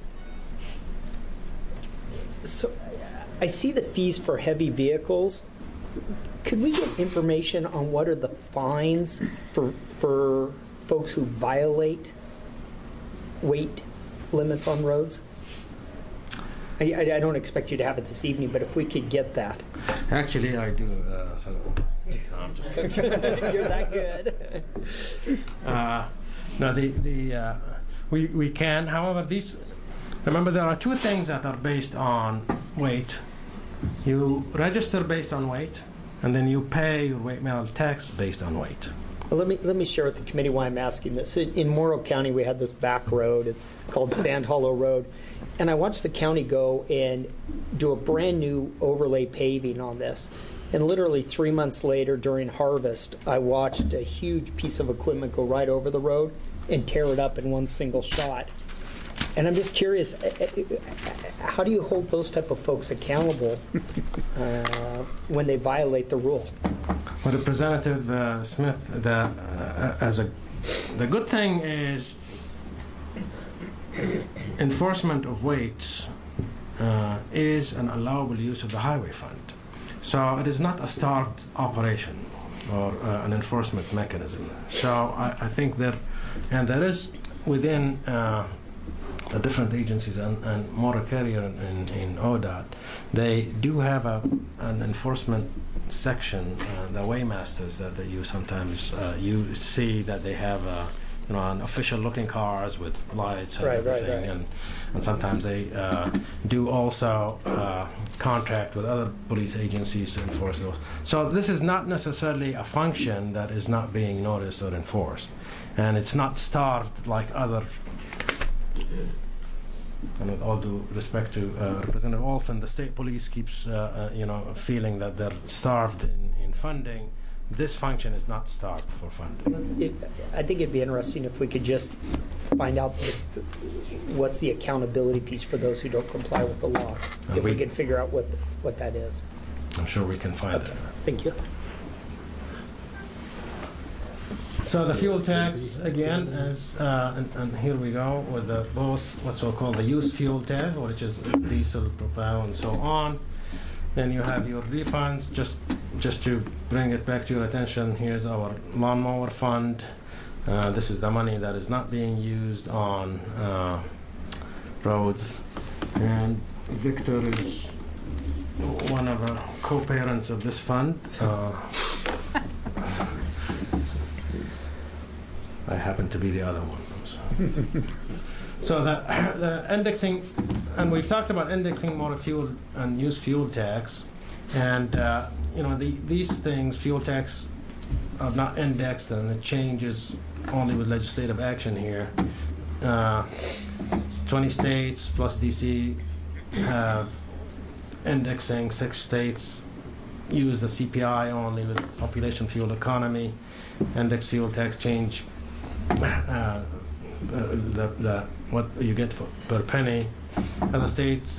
So I see the fees for heavy vehicles. Could we get information on what are the fines for folks who violate weight limits on roads? I don't expect you to have it this evening, but if we could get that. Actually, I do. No, I'm just kidding. You're that good. No, we can. However, remember, there are two things that are based on weight. You register based on weight, and then you pay your weight mail tax based on weight. Well, let me share with the committee why I'm asking this. In Morrow County, we had this back road. It's called Sand Hollow Road. And I watched the county go and do a brand new overlay paving on this. And literally 3 months later, during harvest, I watched a huge piece of equipment go right over the road and tear it up in one single shot. And I'm just curious, how do you hold those type of folks accountable when they violate the rule? Well, Representative Smith, the good thing is enforcement of weights is an allowable use of the highway fund. So it is not a starved operation or an enforcement mechanism. So I think there is within the different agencies and motor carrier in ODOT, they do have an enforcement section, the waymasters that you sometimes you see that they have an official looking cars with lights and everything. And sometimes they do also contract with other police agencies to enforce those. So this is not necessarily a function that is not being noticed or enforced, and it's not starved like other. And with all due respect to Representative Olson, the state police keeps feeling that they're starved in funding. This function is not starved for funding. I think it'd be interesting if we could just find out what's the accountability piece for those who don't comply with the law. If we could figure out what that is. I'm sure we can find that. Thank you. So the fuel tax, again, is, and here we go with the both what's so-called the used fuel tax, which is diesel, propane, and so on. Then you have your refunds. Just to bring it back to your attention, here's our lawnmower fund. This is the money that is not being used on roads. And Victor is one of the co-parents of this fund. I happen to be the other one. So the indexing, and we've talked about indexing motor fuel and used fuel tax, and these things, fuel tax, are not indexed, and it changes only with legislative action here. 20 states plus DC have indexing. 6 states use the CPI only with population fuel economy. Index fuel tax change what you get per penny. Other states,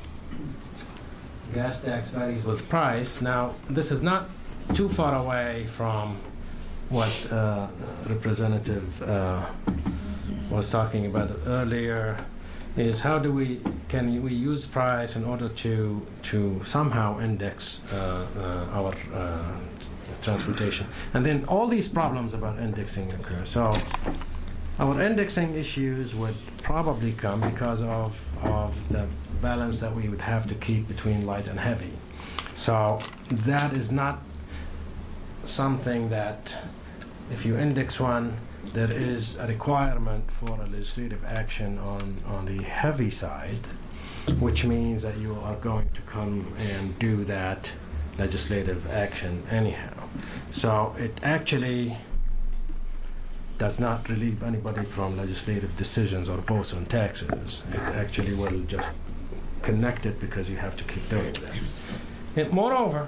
gas tax varies with price. Now, this is not too far away from what Representative was talking about earlier. Is how do can we use price in order to somehow index our transportation? And then all these problems about indexing occur. So our indexing issues would probably come because of the balance that we would have to keep between light and heavy. So that is not something that, if you index one, there is a requirement for a legislative action on the heavy side, which means that you are going to come and do that legislative action anyhow. So it actually does not relieve anybody from legislative decisions or votes on taxes. It actually will just connect it because you have to keep doing that. And moreover,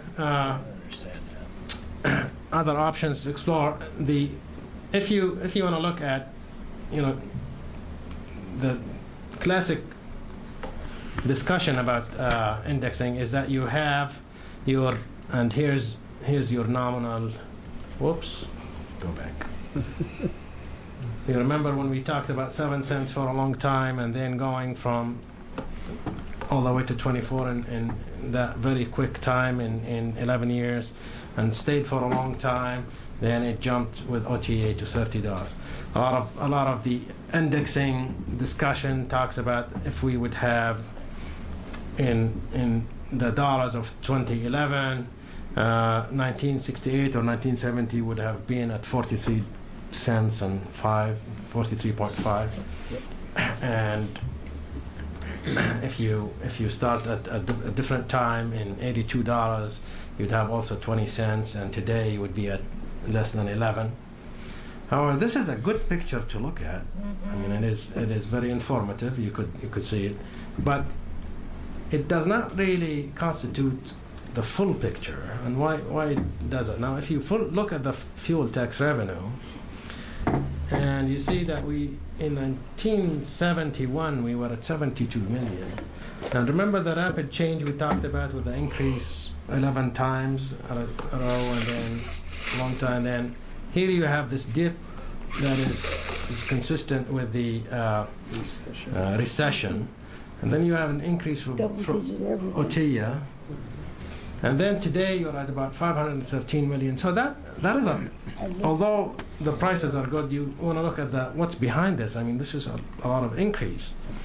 other options to explore. If you want to look at, the classic discussion about indexing is that you have your, and here's your nominal. Whoops, go back. You remember when we talked about 7 cents for a long time, and then going from all the way to 24 in that very quick time in 11 years, and stayed for a long time. Then it jumped with OTA to $30. A lot of the indexing discussion talks about if we would have in the dollars of 2011, 1968 or 1970 would have been at 43 cents and 43.5. And if you start at a different time in $82, you'd have also 20 cents, and today you would be at less than 11. However, this is a good picture to look at. I mean, it is very informative. You could see it, but it does not really constitute the full picture. And why does it? Now, if you look at the fuel tax revenue, and you see that in 1971 we were at 72 million. And remember the rapid change we talked about with the increase 11 times a row, and then a long time. Then here you have this dip that is consistent with the recession, and then you have an increase from OTIA, And then today you're at about 513 million. So that is although the prices are good, you want to look at what's behind this. I mean, this is a lot of increase.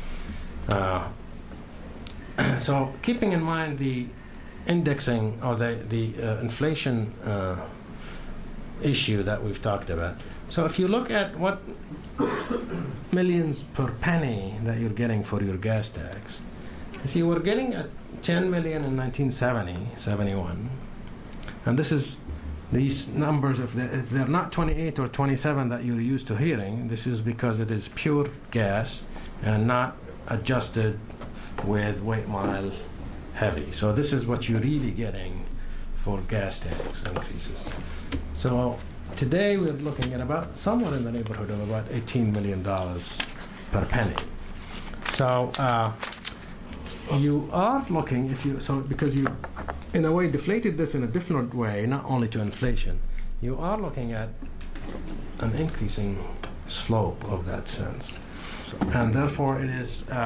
So keeping in mind the indexing or the inflation issue that we've talked about. So if you look at what millions per penny that you're getting for your gas tax, if you were getting at 10 million in 1970, 71, and these numbers, if they're not 28 or 27 that you're used to hearing, this is because it is pure gas and not adjusted with weight mile heavy. So this is what you're really getting for gas tax increases. So today we're looking at about somewhere in the neighborhood of about $18 million per penny. So you are looking, because you in a way deflated this in a different way, not only to inflation, you are looking at an increasing slope of that sense. And therefore it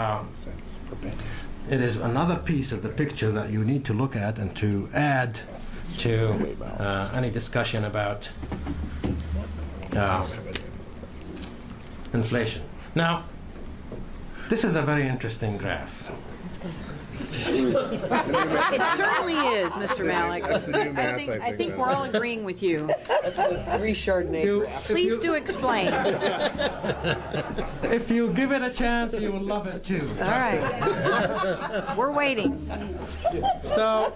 is another piece of the picture that you need to look at and to add to any discussion about inflation. Now, this is a very interesting graph. It certainly is, Mr. Malik. I think we're all agreeing with you. That's the 3 Chardonnay graph. Please do explain. If you give it a chance, you will love it too. All right. We're waiting. So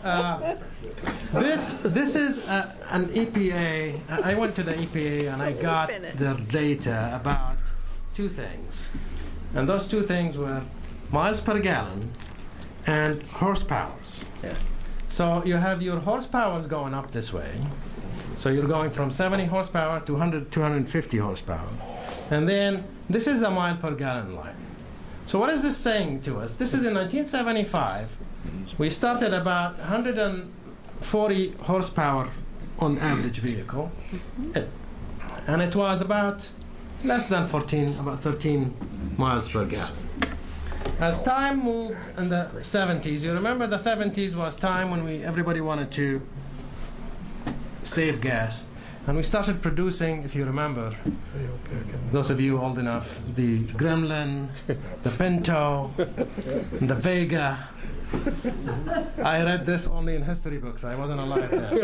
this is an EPA. I went to the EPA and I got their data about 2 things. And those 2 things were miles per gallon and horsepowers. Yeah. So you have your horsepowers going up this way. So you're going from 70 horsepower to 100, 250 horsepower. And then this is the mile per gallon line. So what is this saying to us? This is in 1975. We started about 140 horsepower on average vehicle. And it was about less than 14, about 13 miles per gallon. As time moved in the 70s, you remember the 70s was time when everybody wanted to save gas. And we started producing, if you remember, those of you old enough, the Gremlin, the Pinto, the Vega. I read this only in history books. I wasn't alive then.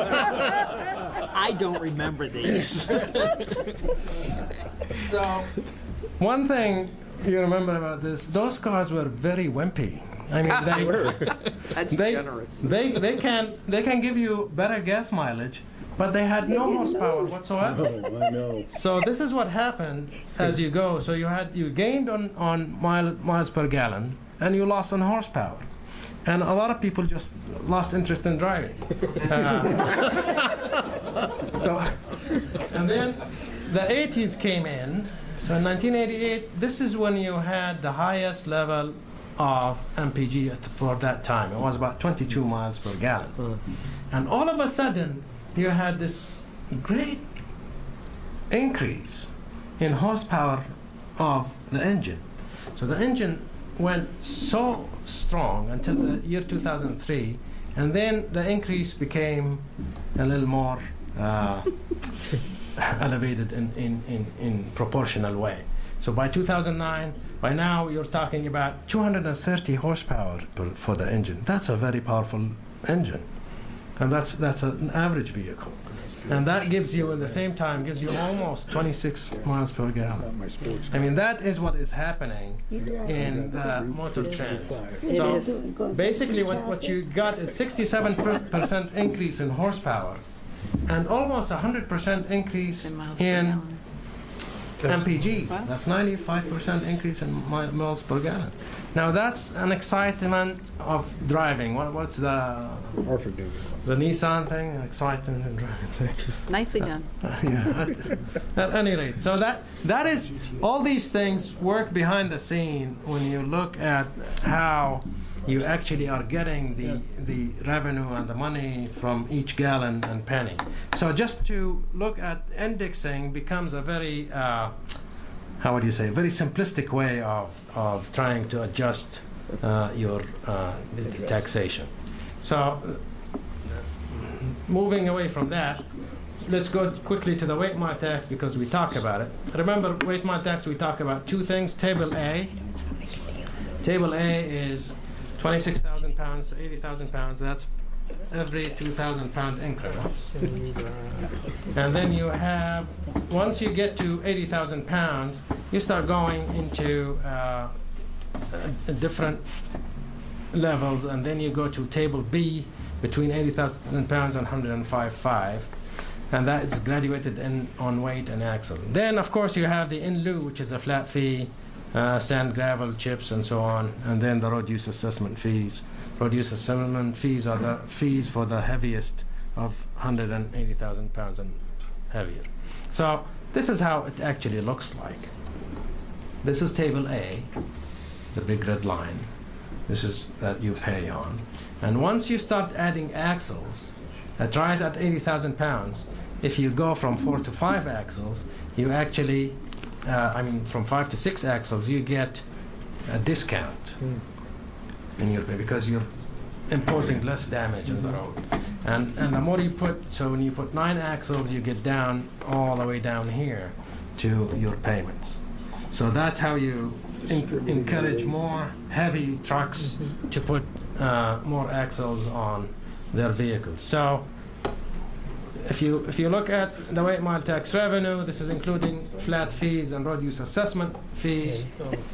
I don't remember these. So, one thing you remember about this, those cars were very wimpy. I mean, That's generous. They can give you better gas mileage, but they had no horsepower whatsoever. Oh, I know. So this is what happened as you go. So you gained on miles per gallon, and you lost on horsepower. And a lot of people just lost interest in driving. And then the 80s came in. So in 1988, this is when you had the highest level of MPG for that time. It was about 22 miles per gallon. And all of a sudden, you had this great increase in horsepower of the engine. So the engine went so strong until the year 2003, and then the increase became a little more elevated in proportional way. So by 2009, by now you're talking about 230 horsepower for the engine. That's a very powerful engine, and that's an average vehicle. And that gives you, at the same time, gives you almost 26 miles per gallon. I mean, that is what is happening in the motor trends. So basically what you got is 67% increase in horsepower and almost 100% increase in MPG. That's 95% increase in miles per gallon. Now that's an excitement of driving. What's the Nissan thing? Excitement in driving thing. Nicely done. Yeah. At any rate, so that is all these things work behind the scene when you look at how you actually are getting the revenue and the money from each gallon and penny. So just to look at indexing becomes a very, how would you say, very simplistic way of trying to adjust your taxation. So moving away from that, let's go quickly to the weight mile tax because we talk about it. Remember, weight mile tax, we talk about two things. Table A. Table A is 26,000 pounds to 80,000 pounds. That's every 2,000 pound increments. And then you have, once you get to 80,000 pounds, you start going into different levels, and then you go to table B between 80,000 pounds and 105.5, and that is graduated on weight and axle. Then, of course, you have the in lieu, which is a flat fee, sand, gravel, chips, and so on, and then the road use assessment fees. Road use assessment fees are the fees for the heaviest of 180,000 pounds and heavier. So this is how it actually looks like. This is table A, the big red line. This is that you pay on. And once you start adding axles, try it at 80,000 pounds. If you go from 4 to 5 axles, you actually, from 5 to 6 axles, you get a discount in your pay because you're imposing less damage on the road. And the more you put, so when you put 9 axles, you get down all the way down here to your payments. So that's how you encourage more heavy trucks to put more axles on their vehicles. So if you look at the weight mile tax revenue, this is including flat fees and road use assessment fees.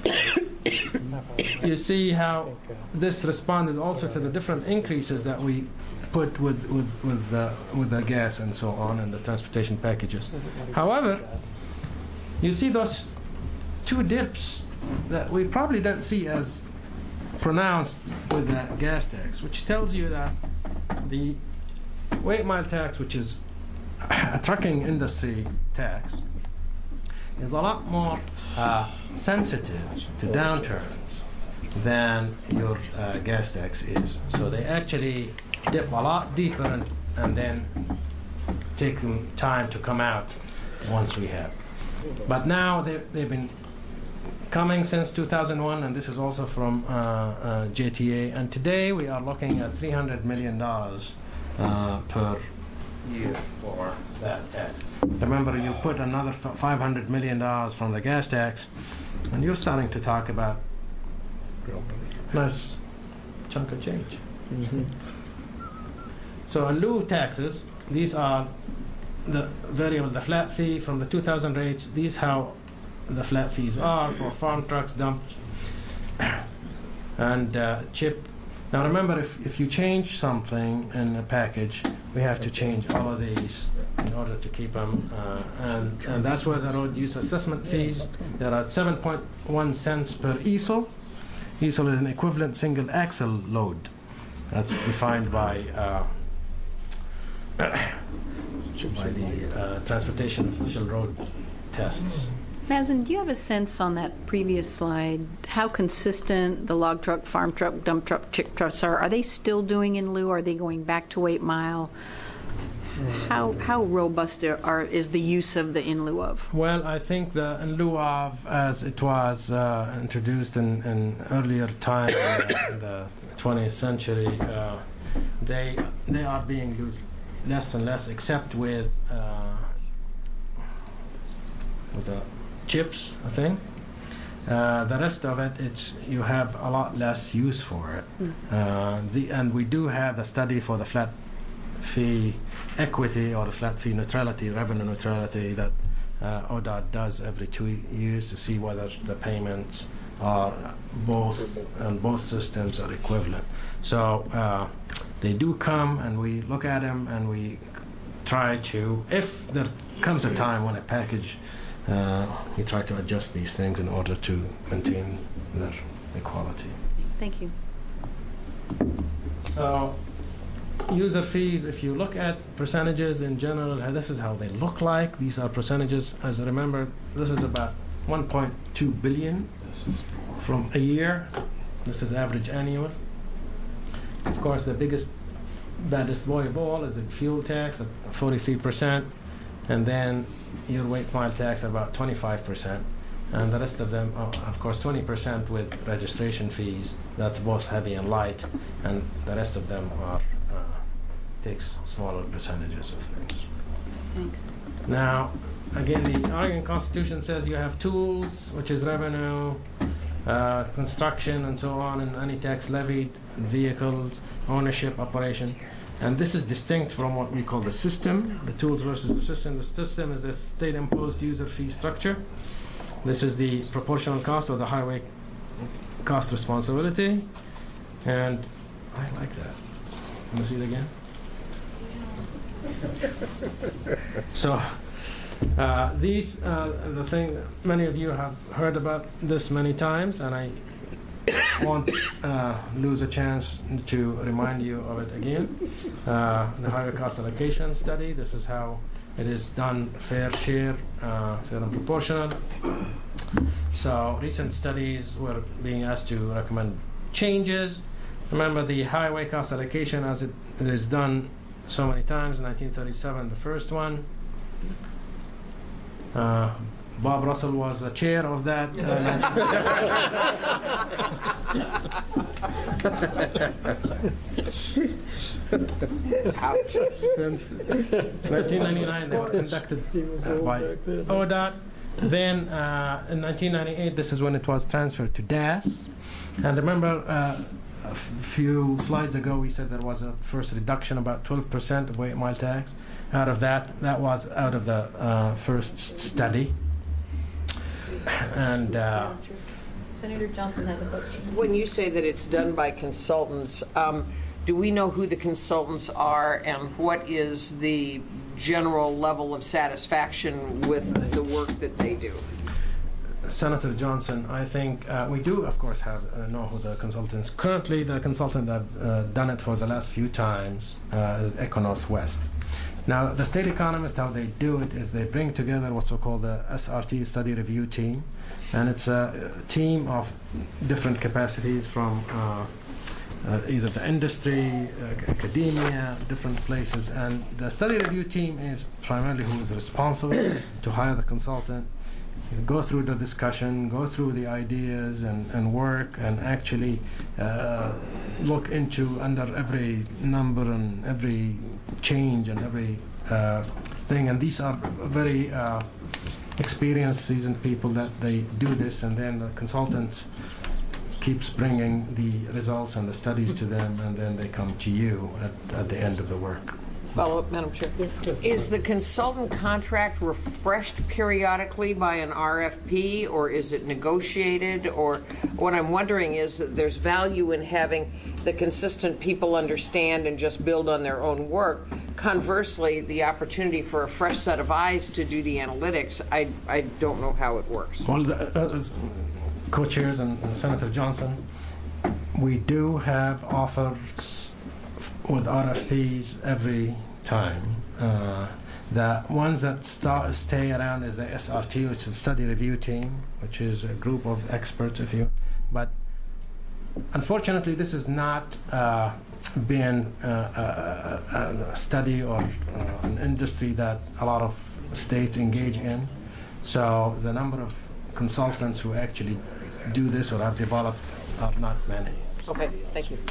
You see how this responded also to the different increases that we put with the gas and so on and the transportation packages. However, you see those two dips that we probably don't see as pronounced with the gas tax, which tells you that the weight mile tax, which is a trucking industry tax, is a lot more sensitive to downturns than your gas tax is. So they actually dip a lot deeper and then take them time to come out once we have. But now they've been coming since 2001, and this is also from JTA. And today we are looking at $300 million per year for that tax. Remember, you put another $500 million from the gas tax, and you're starting to talk about a nice chunk of change. So in lieu of taxes, these are the variable, the flat fee from the 2000 rates. These how the flat fees are for farm trucks, dump, and chip. Now remember, if you change something in a package, we have to change all of these in order to keep them. And that's where the road use assessment fees, they're at 7.1 cents per easel. Easel is an equivalent single axle load. That's defined by the transportation official road tests. Mazen, do you have a sense on that previous slide how consistent the log truck, farm truck, dump truck, chip trucks are? Are they still doing in lieu? Are they going back to weight mile? How robust is the use of the in lieu of? Well, I think the in lieu of, as it was introduced in earlier time in the 20th century, they are being used less and less, except with the chips, I think. The rest of it, you have a lot less use for it. And we do have the study for the flat fee equity or the flat fee neutrality, revenue neutrality, that ODOT does every 2 years to see whether the payments are both systems are equivalent. So they do come and we look at them and we try to, if there comes a time when a package we try to adjust these things in order to maintain their equality. Thank you. So, user fees, if you look at percentages in general, this is how they look like. These are percentages. As I remember, this is about 1.2 billion from a year. This is average annual. Of course, the biggest, baddest boy of all is the fuel tax at 43%. And then your weight mile tax about 25%, and the rest of them, of course, 20% with registration fees. That's both heavy and light, and the rest of them are takes smaller percentages of things. Thanks. Now, again, the Oregon Constitution says you have tools, which is revenue, construction, and so on, and any tax levied, vehicles, ownership, operation. And this is distinct from what we call the system, the tools versus the system. The system is a state-imposed user fee structure. This is the proportional cost or the highway cost responsibility. And I like that. Want to see it again? So the thing, many of you have heard about this many times, and I won't lose a chance to remind you of it again. The highway cost allocation study, this is how it is done: fair share, fair and proportional. So recent studies were being asked to recommend changes. Remember the highway cost allocation as it is done so many times. 1937, the first one. Bob Russell was the chair of that. Ouch. Since 1999, they were conducted by ODOT. Then in 1998, this is when it was transferred to DAS. And remember, a few slides ago, we said there was a first reduction, about 12% of weight mile tax. Out of that was out of the first study. And Senator Johnson has a question. When you say that it's done by consultants, do we know who the consultants are and what is the general level of satisfaction with the work that they do? Senator Johnson, I think we do, of course, know who the consultants. Currently, the consultant that have done it for the last few times is Eco Northwest. Now, the state economists, how they do it is they bring together what's called the SRT study review team, and it's a team of different capacities from either the industry, academia, different places, and the study review team is primarily who is responsible to hire the consultant, go through the discussion, go through the ideas and work, and actually look into under every number and every change and every thing. And these are very experienced, seasoned people that they do this, and then the consultant keeps bringing the results and the studies to them, and then they come to you at the end of the work. Follow-up, Madam Chair. Yes. Is the consultant contract refreshed periodically by an RFP, or is it negotiated? Or what I'm wondering is that there's value in having the consistent people understand and just build on their own work. Conversely, the opportunity for a fresh set of eyes to do the analytics, I don't know how it works. Well, co-chairs and Senator Johnson, we do have offers with RFPs every time. The ones that stay around is the SRT, which is the study review team, which is a group of experts, but unfortunately this is not been a study or an industry that a lot of states engage in. So the number of consultants who actually do this or have developed are not many. Okay, thank you.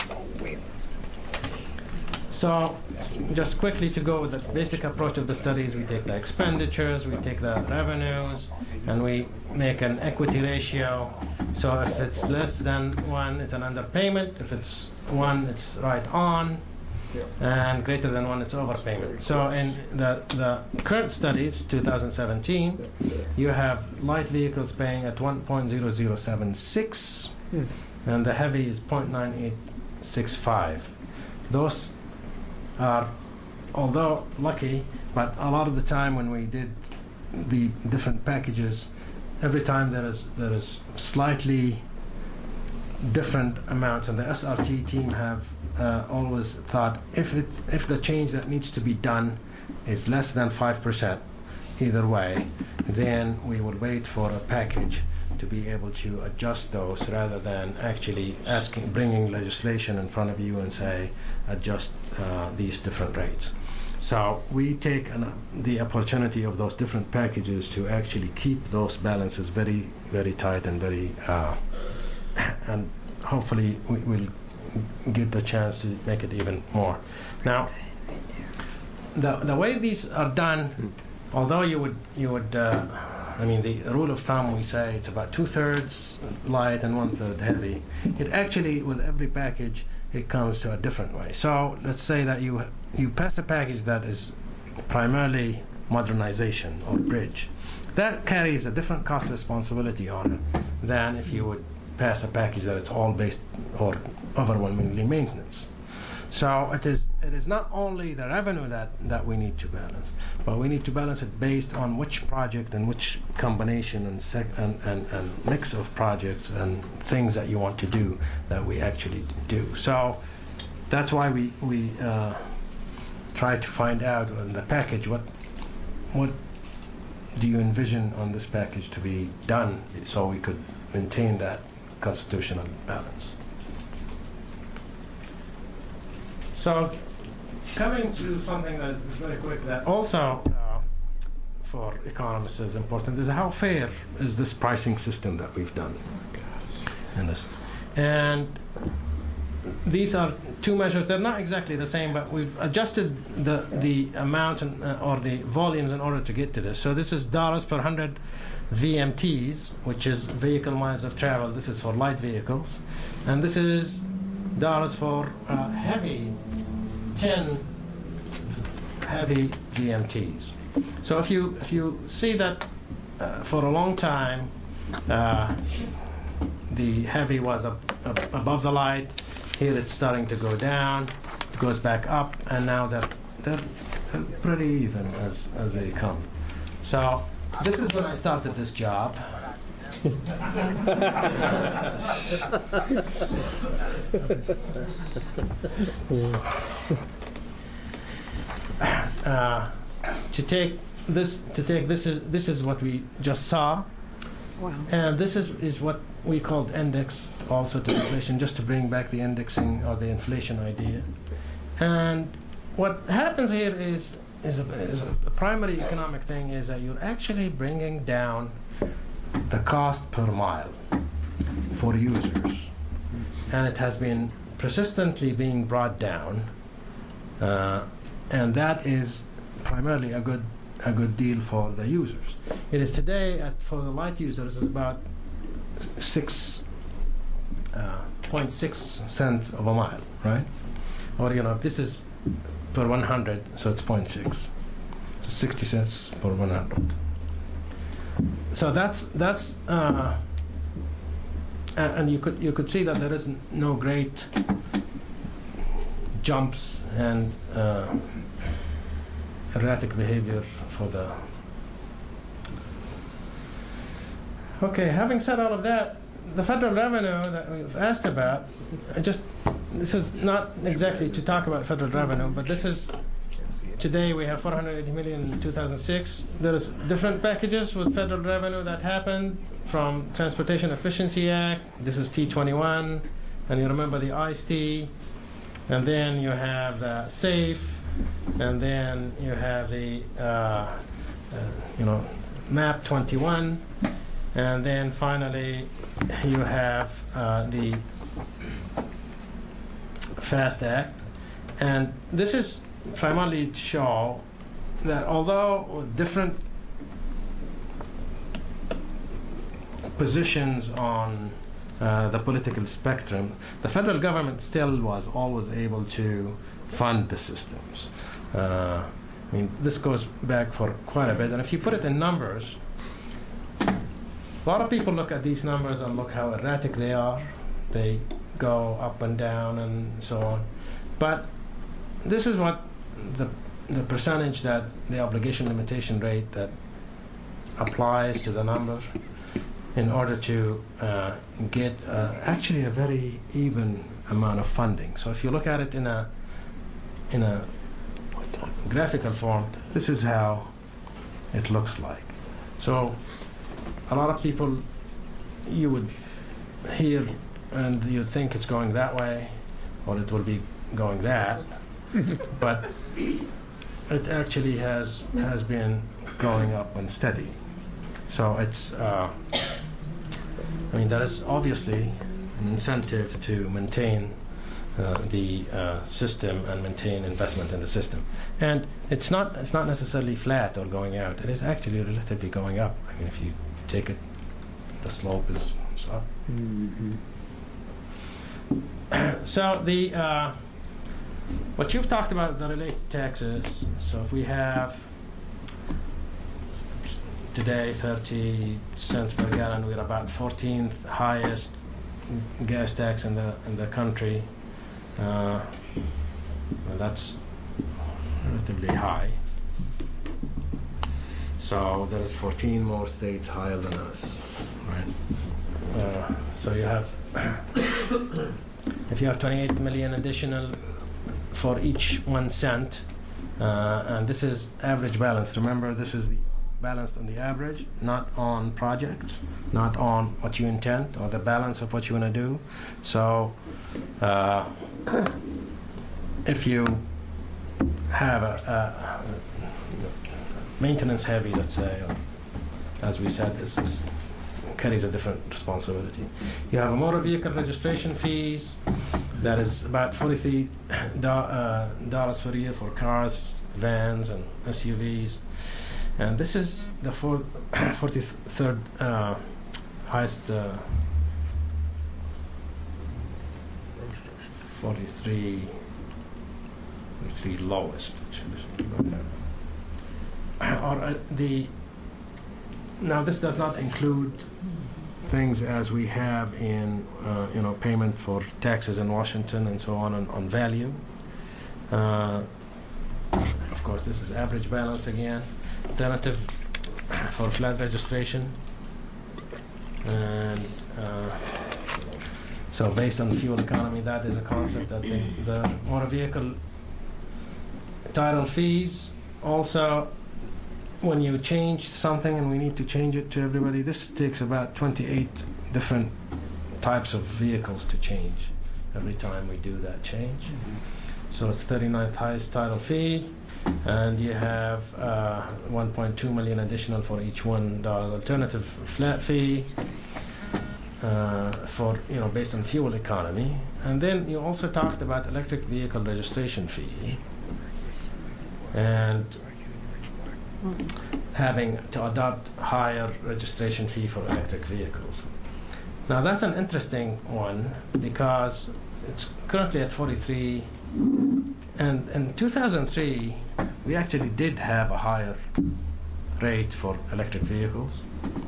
So just quickly to go with the basic approach of the studies, we take the expenditures, we take the revenues, and we make an equity ratio. So if it's less than 1, it's an underpayment. If it's 1, it's right on. And greater than 1, it's overpayment. So in the current studies, 2017, you have light vehicles paying at 1.0076, and the heavy is 0.9865. Those are, although lucky, but a lot of the time when we did the different packages, every time there is slightly different amounts, and the SRT team have always thought if the change that needs to be done is less than 5%, either way, then we will wait for a package to be able to adjust those rather than actually bringing legislation in front of you and say adjust these different rates. So we take the opportunity of those different packages to actually keep those balances very, very tight and very and hopefully we will get the chance to make it even more. Now, the way these are done, although you would I mean, the rule of thumb, we say it's about 2/3 light and 1/3 heavy. It actually, with every package, it comes to a different way. So let's say that you pass a package that is primarily modernization or bridge. That carries a different cost responsibility on it than if you would pass a package that it's all based or overwhelmingly maintenance. So it is not only the revenue that we need to balance, but we need to balance it based on which project and which combination and mix of projects and things that you want to do that we actually do. So that's why we try to find out in the package what do you envision on this package to be done so we could maintain that constitutional balance. So, coming to something that is very quick, that also for economists is important, is how fair is this pricing system that we've done in this. And these are two measures. They're not exactly the same, but we've adjusted the amount or the volumes in order to get to this. So this is dollars per 100 VMTs, which is vehicle miles of travel. This is for light vehicles. And this is dollars for heavy 10 heavy VMTs. So if you see that for a long time the heavy was above the light, here it's starting to go down, it goes back up, and now they're pretty even as they come. So this is when I started this job. This is what we just saw. Wow. And this is what we called index also to inflation, just to bring back the indexing or the inflation idea. And what happens here is a primary economic thing is that you're actually bringing down the cost per mile for users. And it has been persistently being brought down. And that is primarily a good deal for the users. It is today for the light users is about 6.6 cents of a mile, right? Or if this is per 100, so it's 0.6, so 60 cents per 100. So that's and you could see that there is no great jumps and erratic behavior for the. Okay, having said all of that, the federal revenue that we've asked about, this is not exactly to talk about federal revenue, but this is, today we have 480 million in 2006. There's different packages with federal revenue that happened from Transportation Efficiency Act. This is T21, and you remember the ICE-T, and then you have the SAFE, and then you have the MAP 21, and then finally you have the FAST Act. And this is primarily to show that although different positions on the political spectrum, the federal government still was always able to fund the systems. I mean, this goes back for quite a bit, and if you put it in numbers, a lot of people look at these numbers and look how erratic they are. They go up and down and so on. But this is what the percentage that the obligation limitation rate that applies to the number in order to get actually a very even amount of funding. So if you look at it in a graphical form, this is how it looks like. So a lot of people, you would hear and you think it's going that way or it will be going that, but it actually has been going up and steady. So it's I mean, there is obviously an incentive to maintain the system and maintain investment in the system. And it's not necessarily flat or going out. It is actually relatively going up. I mean, if you take it, the slope is up. So the what you've talked about, the related taxes. So if we have today 30 cents per gallon, we're about 14th highest gas tax in the country. Well, that's relatively high. So there is 14 more states higher than us, right? So you have, if you have 28 million additional for each 1 cent, and this is average balance. Remember, this is the balanced on the average, not on projects, not on what you intend or the balance of what you want to do. So if you have a maintenance heavy, let's say, or, as we said, this carries a different responsibility. You have a motor vehicle registration fees that is about $43 per year for cars, vans, and SUVs. And this is the 43rd highest, 43 lowest. Or now this does not include things as we have in payment for taxes in Washington and so on value. Of course, this is average balance again. Alternative for flat registration, and so based on fuel economy, that is a concept that the motor vehicle title fees. Also, when you change something and we need to change it to everybody, this takes about 28 different types of vehicles to change every time we do that change. So it's 39th highest title fee, and you have 1.2 million additional for each $1 alternative flat fee for based on fuel economy. And then you also talked about electric vehicle registration fee and having to adopt higher registration fee for electric vehicles. Now that's an interesting one because it's currently at 43, and in 2003 we actually did have a higher rate for electric vehicles.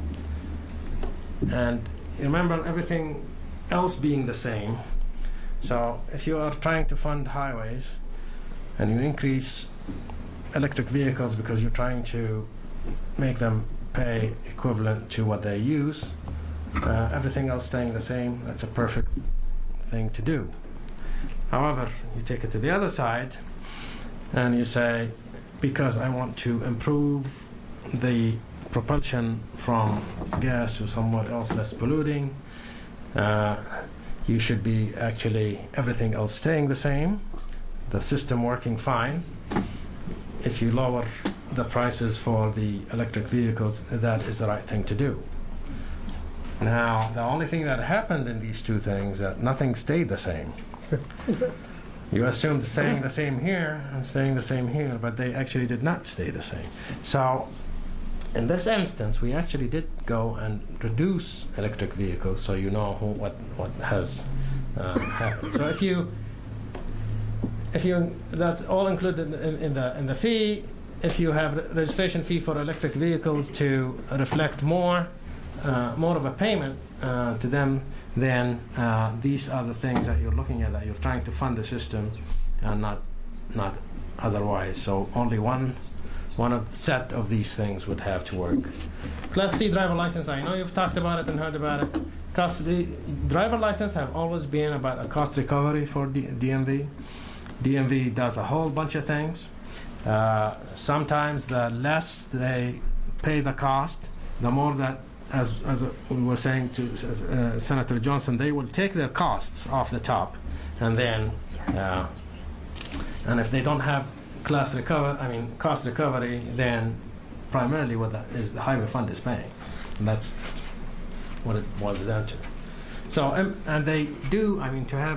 And remember, everything else being the same, so if you are trying to fund highways and you increase electric vehicles because you're trying to make them pay equivalent to what they use, everything else staying the same, that's a perfect thing to do. However, you take it to the other side and you say, because I want to improve the propulsion from gas to somewhere else less polluting, you should be actually everything else staying the same, the system working fine. If you lower the prices for the electric vehicles, that is the right thing to do. Now, the only thing that happened in these two things, that nothing stayed the same. You assumed staying the same here and staying the same here, but they actually did not stay the same. So, in this instance, we actually did go and reduce electric vehicles, so you know what has happened. So if you that's all included in the fee. If you have registration fee for electric vehicles to reflect more of a payment to them, then these are the things that you're looking at, that you're trying to fund the system and not otherwise. So only one set of these things would have to work. Class C driver license, I know you've talked about it and heard about it. The driver license have always been about a cost recovery for DMV. DMV does a whole bunch of things. Sometimes the less they pay the cost, the more that, as we were saying to Senator Johnson, they will take their costs off the top, and then, and if they don't have cost recovery, then primarily what is the highway fund is paying, and that's what it boils down to. So, and they do, to have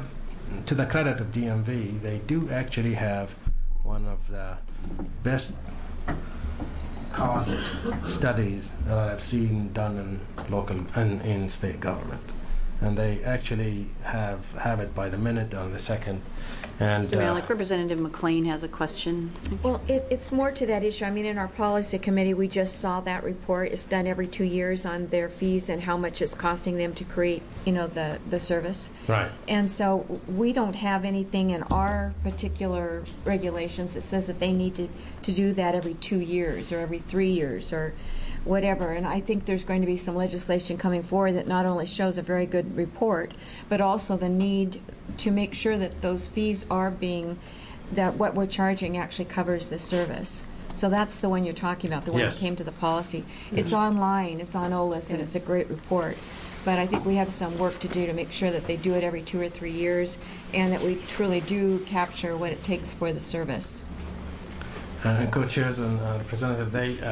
to the credit of DMV, they do actually have one of the best cost studies that I've seen done in local and in state government. And they actually have it by the minute or the second. And Mr. Malik, Representative McLean has a question. Well, it's more to that issue. I mean, in our policy committee, we just saw that report. It's done every 2 years on their fees and how much it's costing them to create, the service. right. And so we don't have anything in our particular regulations that says that they need to do that every 2 years or every 3 years or whatever. And I think there's going to be some legislation coming forward that not only shows a very good report, but also the need to make sure that those fees are that what we're charging actually covers the service. So that's the one you're talking about, the one Yes. that came to the policy. It's online, it's on OLIS, and it's a great report. But I think we have some work to do to make sure that they do it every 2 or 3 years and that we truly do capture what it takes for the service. And co-chairs and representative,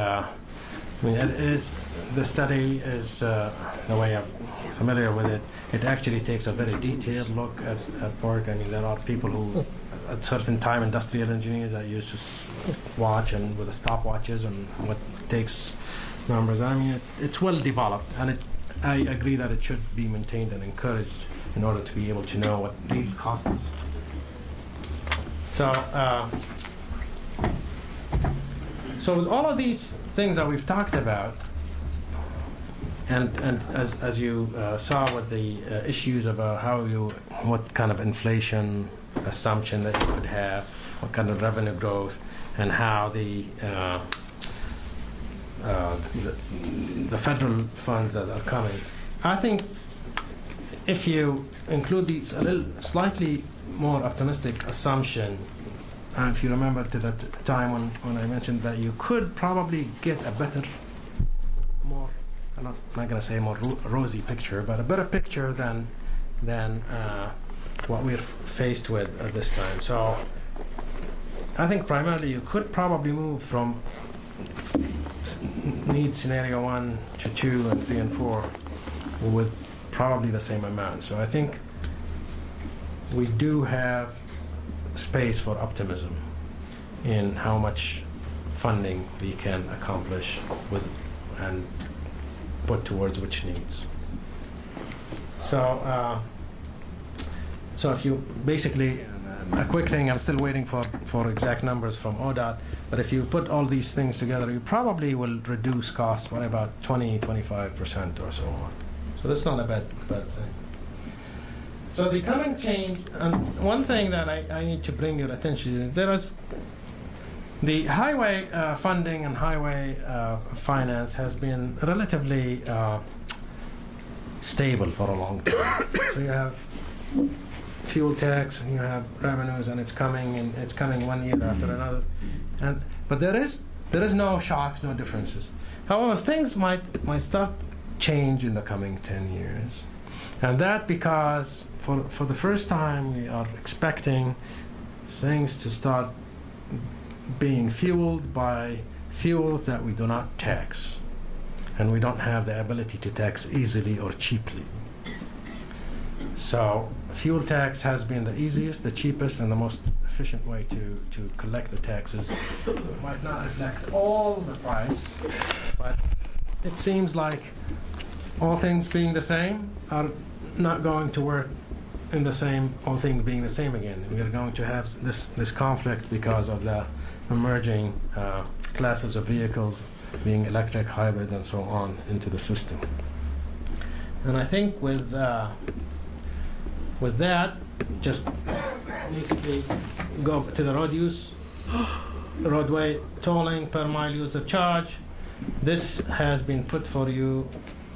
the study is, the way I'm familiar with it, it actually takes a very detailed look at work. I mean, there are people who, at certain time, industrial engineers that used to watch and with the stopwatches and what takes numbers. I mean, it's well developed, and I agree that it should be maintained and encouraged in order to be able to know what real cost is. So with all of these things that we've talked about, and as you saw with the issues of what kind of inflation assumption that you could have, what kind of revenue growth, and how the federal funds that are coming, I think if you include these a little slightly more optimistic assumption. If you remember to that time when I mentioned that you could probably get a better, more, I'm not going to say more rosy picture, but a better picture than what we're faced with at this time. So I think primarily you could probably move from need scenario 1 to 2 and 3 and 4 with probably the same amount. So I think we do have space for optimism in how much funding we can accomplish with and put towards which needs. So if you basically, a quick thing, I'm still waiting for exact numbers from ODOT, but if you put all these things together, you probably will reduce costs by about 20-25% or so on. So that's not a bad thing. So the coming change, and one thing that I need to bring your attention to, there is the highway funding and highway finance has been relatively stable for a long time. So you have fuel tax and you have revenues, and it's coming 1 year after another. But there is no shocks, no differences. However, things might start change in the coming 10 years. And that because for the first time we are expecting things to start being fueled by fuels that we do not tax. And we don't have the ability to tax easily or cheaply. So fuel tax has been the easiest, the cheapest, and the most efficient way to collect the taxes. It might not reflect all the price, but it seems like all things being the same are not going to work in the same, all things being the same again. We are going to have this conflict because of the emerging classes of vehicles being electric, hybrid, and so on into the system. And I think with that, just basically go to the road use, roadway tolling per mile user charge. This has been put for you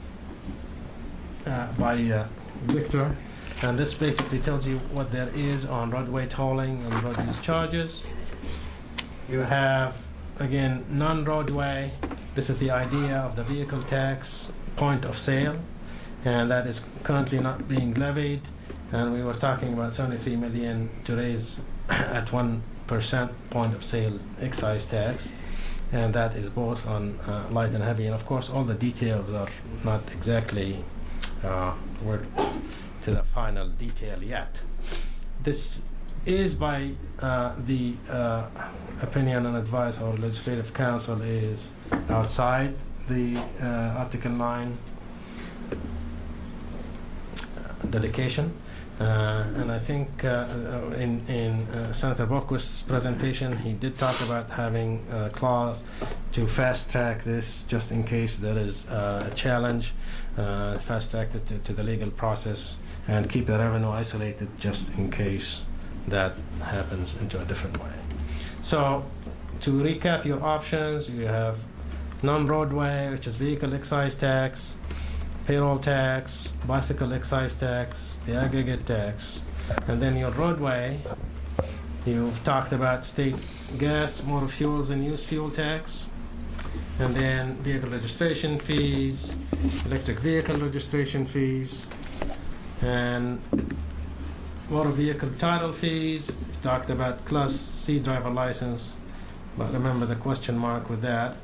by Victor, and this basically tells you what there is on roadway tolling and road use charges. You have, again, non-roadway. This is the idea of the vehicle tax point of sale, and that is currently not being levied. And we were talking about 73 million to raise at 1% point of sale excise tax, and that is both on light and heavy. And of course, all the details are not exactly worked to the final detail yet. this is by the opinion and advice of our legislative council is outside the Article 9 dedication. And I think in Senator Boquist's presentation, he did talk about having a clause to fast track this just in case there is a challenge, fast track it to the legal process and keep the revenue isolated just in case that happens into a different way. So to recap your options, you have non-roadway, which is vehicle excise tax, payroll tax, bicycle excise tax, the aggregate tax, and then your roadway, you've talked about state gas, motor fuels, and used fuel tax, and then vehicle registration fees, electric vehicle registration fees, and motor vehicle title fees. We've talked about Class C driver license, but remember the question mark with that.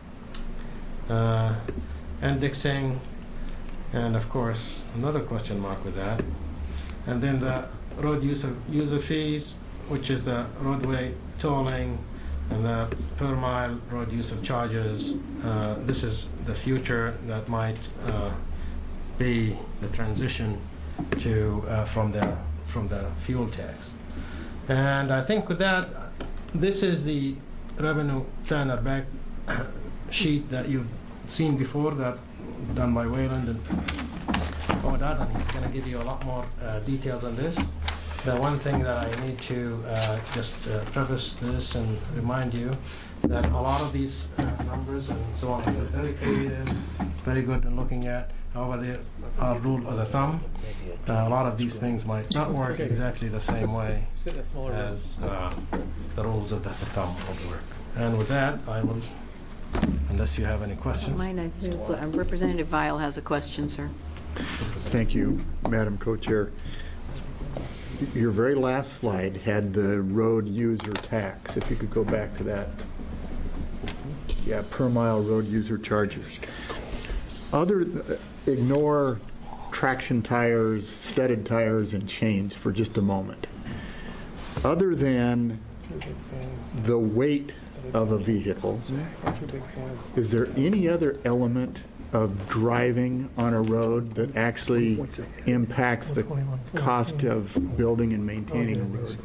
Indexing, and of course another question mark with that. And then the road user fees, which is the roadway tolling and the per mile road user charges. This is the future that might be the transition to from the fuel tax. And I think with that, this is the revenue planner back sheet that you've seen before, that done by Wayland and Odad, and he's going to give you a lot more details on this. The one thing that I need to just preface this and remind you that a lot of these numbers and so on are very creative, very good in looking at. However, they are rule of the thumb. A lot of these things might not work exactly the same way as the rules of the thumb will work. And with that, I will, unless you have any questions. Mine, I think Representative Vial has a question, sir. Thank you, Madam Co-Chair. Your very last slide had the road user tax. If you could go back to that. Yeah, per mile road user charges. Ignore traction tires, studded tires, and chains for just a moment. Other than the weight of a vehicle, is there any other element of driving on a road that actually impacts the cost of building and maintaining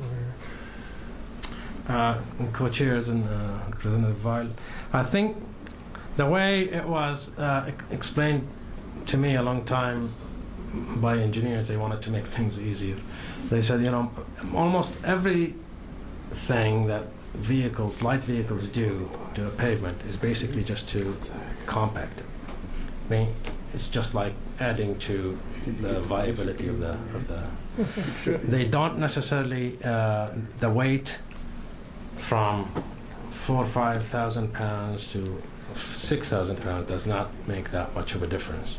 a road? Co-chairs and Representative Vial, I think the way it was explained to me a long time by engineers, they wanted to make things easier. They said, you know, almost everything that light vehicles do to a pavement is basically just to compact it. I mean, it's just like adding to the viability of the they don't necessarily the weight from 4,000 or 5,000 pounds to 6,000 pounds does not make that much of a difference.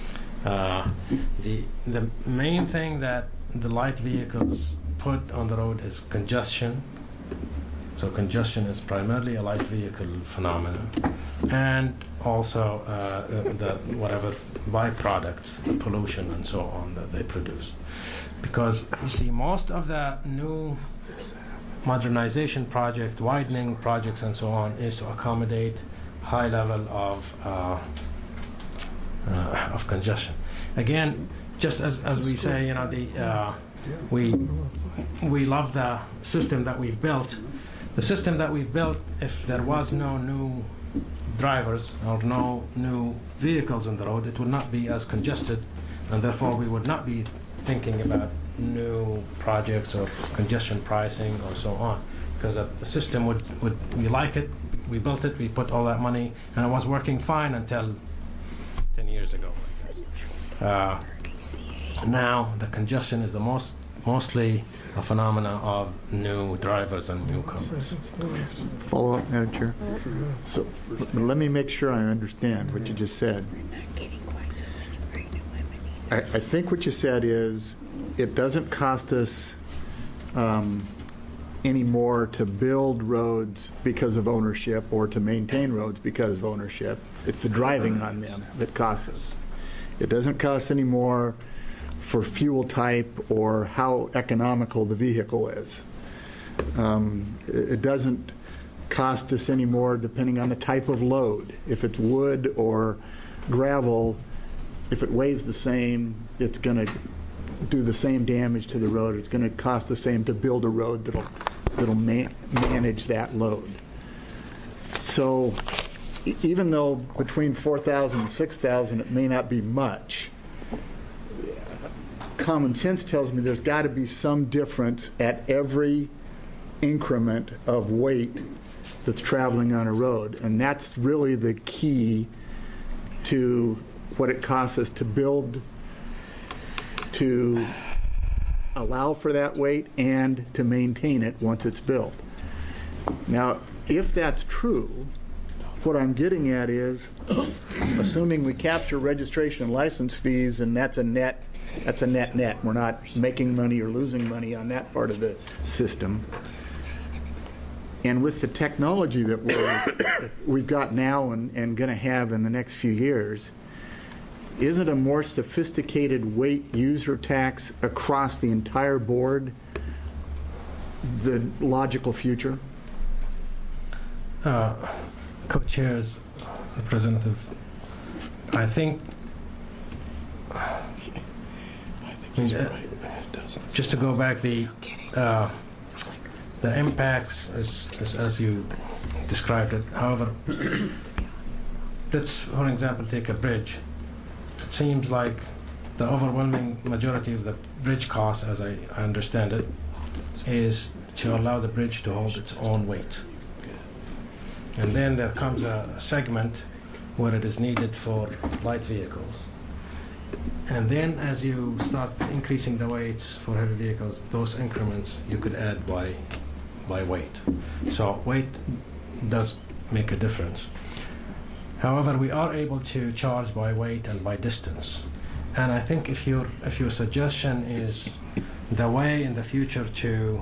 The main thing that the light vehicles put on the road is congestion. So congestion is primarily a light vehicle phenomenon, and also the whatever byproducts, the pollution and so on that they produce. Because you see, most of the new modernization project, widening projects and so on is to accommodate high level of congestion. Again, just as we say, you know, we love the system that we've built. The system that we've built, if there was no new drivers or no new vehicles on the road, it would not be as congested, and therefore we would not be thinking about new projects or congestion pricing or so on. Because the system would we like it, we built it, we put all that money, and it was working fine until 10 years ago. Now the congestion is mostly a phenomena of new drivers and newcomers. Follow up, Madam Chair. So let me make sure I understand what you just said. I think what you said is it doesn't cost us any more to build roads because of ownership or to maintain roads because of ownership. It's the driving on them that costs us. It doesn't cost any more for fuel type or how economical the vehicle is. It doesn't cost us any more depending on the type of load. If it's wood or gravel, if it weighs the same, it's going to do the same damage to the road. It's going to cost the same to build a road that'll manage that load. So even though between 4,000 and 6,000 it may not be much, common sense tells me there's got to be some difference at every increment of weight that's traveling on a road. And that's really the key to what it costs us to build, to allow for that weight, and to maintain it once it's built. Now, if that's true, what I'm getting at is, assuming we capture registration and license fees, and that's a net. We're not making money or losing money on that part of the system. And with the technology that we've got now and going to have in the next few years, isn't a more sophisticated weight user tax across the entire board the logical future? Co-chairs, Representative, I think just to go back, the impacts as you described it. However, let's, for example, take a bridge. It seems like the overwhelming majority of the bridge cost, as I understand it, is to allow the bridge to hold its own weight. And then there comes a segment where it is needed for light vehicles. And then as you start increasing the weights for heavy vehicles, those increments you could add by weight. So weight does make a difference. However, we are able to charge by weight and by distance. And I think if your suggestion is the way in the future to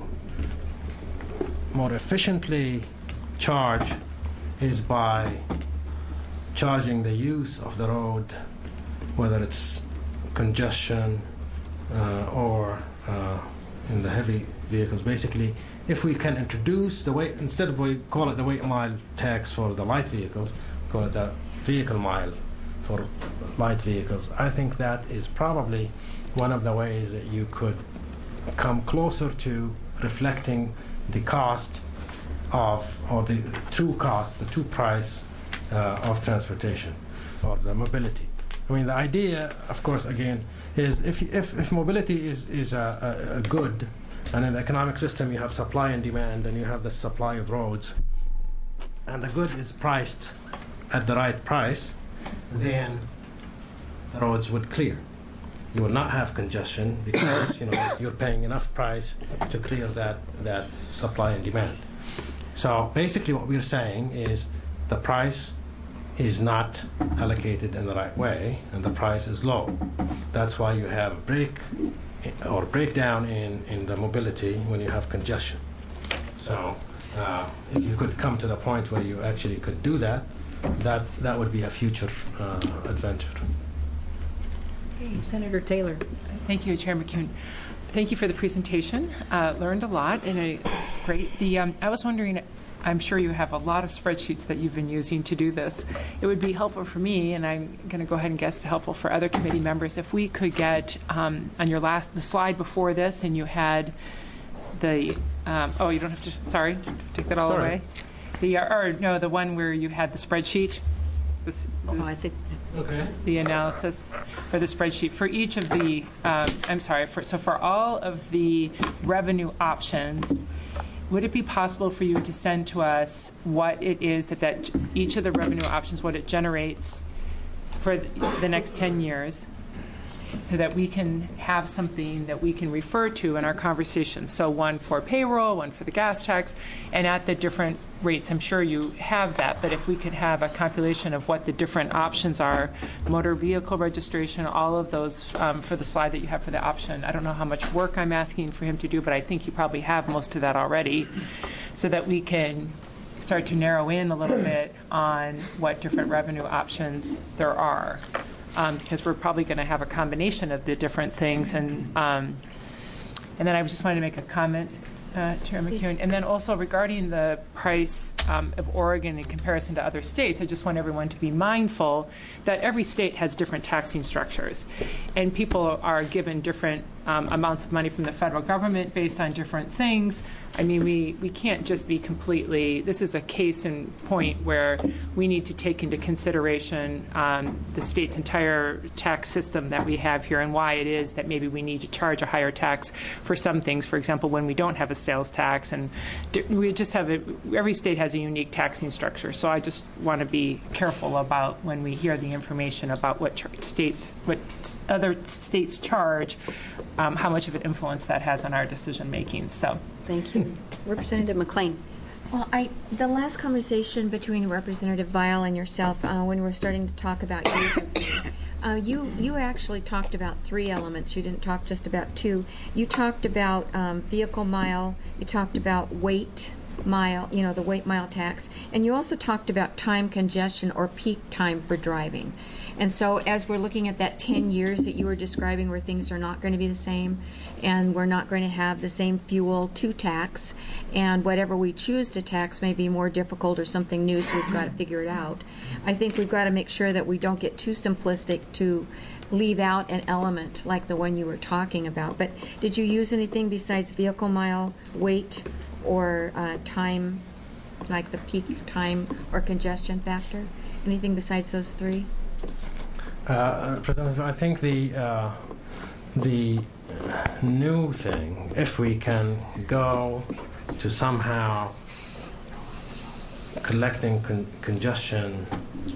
more efficiently charge is by charging the use of the road, whether it's congestion or in the heavy vehicles. Basically, if we can introduce the weight, instead of we call it the weight mile tax for the light vehicles, call it the vehicle mile for light vehicles, I think that is probably one of the ways that you could come closer to reflecting the cost of, or the true cost, the true price of transportation or the mobility. I mean, the idea, of course, again, is if mobility is a good, and in the economic system you have supply and demand, and you have the supply of roads, and the good is priced at the right price, then the roads would clear. You will not have congestion because you're paying enough price to clear that supply and demand. So basically what we're saying is the price is not allocated in the right way, and the price is low. That's why you have a breakdown in the mobility when you have congestion. So if you could come to the point where you actually could do that, that would be a future adventure. Okay, Senator Taylor. Thank you, Chair McCune. Thank you for the presentation. Learned a lot, and it's great. I was wondering, I'm sure you have a lot of spreadsheets that you've been using to do this. It would be helpful for me, and I'm going to go ahead and guess helpful for other committee members, if we could get on the slide before this, and you had the you don't have to. Sorry, take that all away. The one where you had the spreadsheet. I think. Okay. The analysis for the spreadsheet for each of the. For all of the revenue options. Would it be possible for you to send to us what it is that each of the revenue options, what it generates for the next 10 years, so that we can have something that we can refer to in our conversations? So one for payroll, one for the gas tax, and at the different rates. I'm sure you have that, but if we could have a compilation of what the different options are, motor vehicle registration, all of those for the slide that you have for the option. I don't know how much work I'm asking for him to do, but I think you probably have most of that already, so that we can start to narrow in a little bit on what different revenue options there are. because we're probably going to have a combination of the different things. And then I just wanted to make a comment, Chair McEwen. And then also regarding the price of Oregon in comparison to other states, I just want everyone to be mindful that every state has different taxing structures. And people are given different amounts of money from the federal government based on different things. I mean, we can't just be completely, this is a case in point where we need to take into consideration the state's entire tax system that we have here and why it is that maybe we need to charge a higher tax for some things. For example, when we don't have a sales tax, and we just have every state has a unique taxing structure. So I just want to be careful about when we hear the information about what other states charge, how much of an influence that has on our decision making. So. Thank you. Representative McLean. Well, the last conversation between Representative Vial and yourself, when we're starting to talk about you actually talked about 3 elements. You didn't talk just about 2. You talked about vehicle mile. You talked about weight mile, the weight mile tax, and you also talked about time congestion or peak time for driving. And so as we're looking at that 10 years that you were describing where things are not going to be the same and we're not going to have the same fuel to tax, and whatever we choose to tax may be more difficult or something new, so we've got to figure it out. I think we've got to make sure that we don't get too simplistic to leave out an element like the one you were talking about. But did you use anything besides vehicle mile, weight, or time, like the peak time or congestion factor? Anything besides those 3? I think the new thing, if we can go to somehow collecting congestion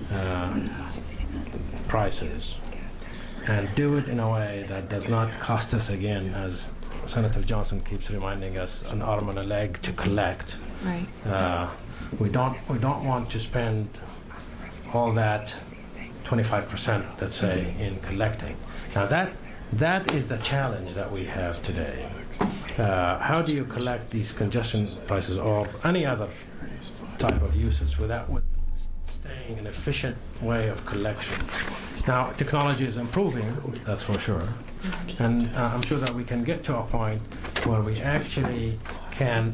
prices and do it in a way that does not cost us, again, as Senator Johnson keeps reminding us, an arm and a leg to collect. Right. We don't want to spend all that 25%, let's say, in collecting. Now that is the challenge that we have today. How do you collect these congestion prices or any other type of uses without staying an efficient way of collection? Now, technology is improving, that's for sure. And I'm sure that we can get to a point where we actually can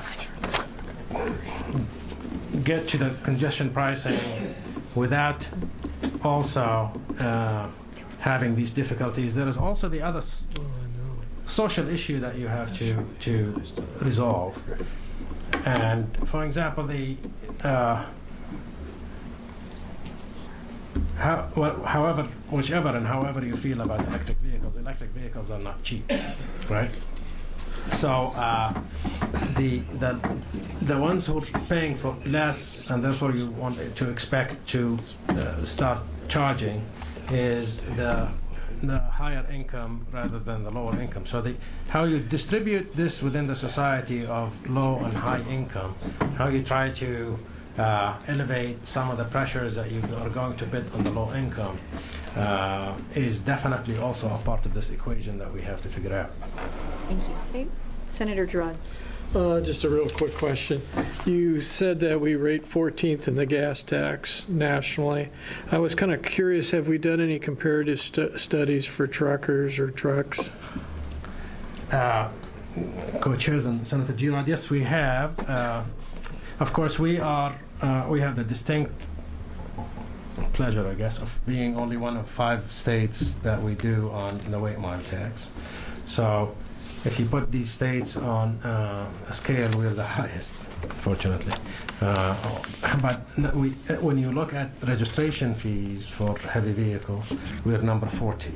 get to the congestion pricing without also having these difficulties. There is also the other social issue that you have to resolve. And for example, however you feel about electric vehicles are not cheap, right? So the ones who are paying for less, and therefore you want to expect to start charging, is the higher income rather than the lower income. So how you distribute this within the society of low and high income, how you try to elevate some of the pressures that you are going to put on the low income is definitely also a part of this equation that we have to figure out. Thank you. Okay. Senator Gerard. Just a real quick question. You said that we rate 14th in the gas tax nationally. I was kind of curious, have we done any comparative studies for truckers or trucks? Co-chairs and Senator Girard, yes, we have. Of course, we have the distinct pleasure, I guess, of being only one of 5 states that we do on the weight mile tax. So if you put these states on a scale, we're the highest, fortunately. But when you look at registration fees for heavy vehicles, we're number 40,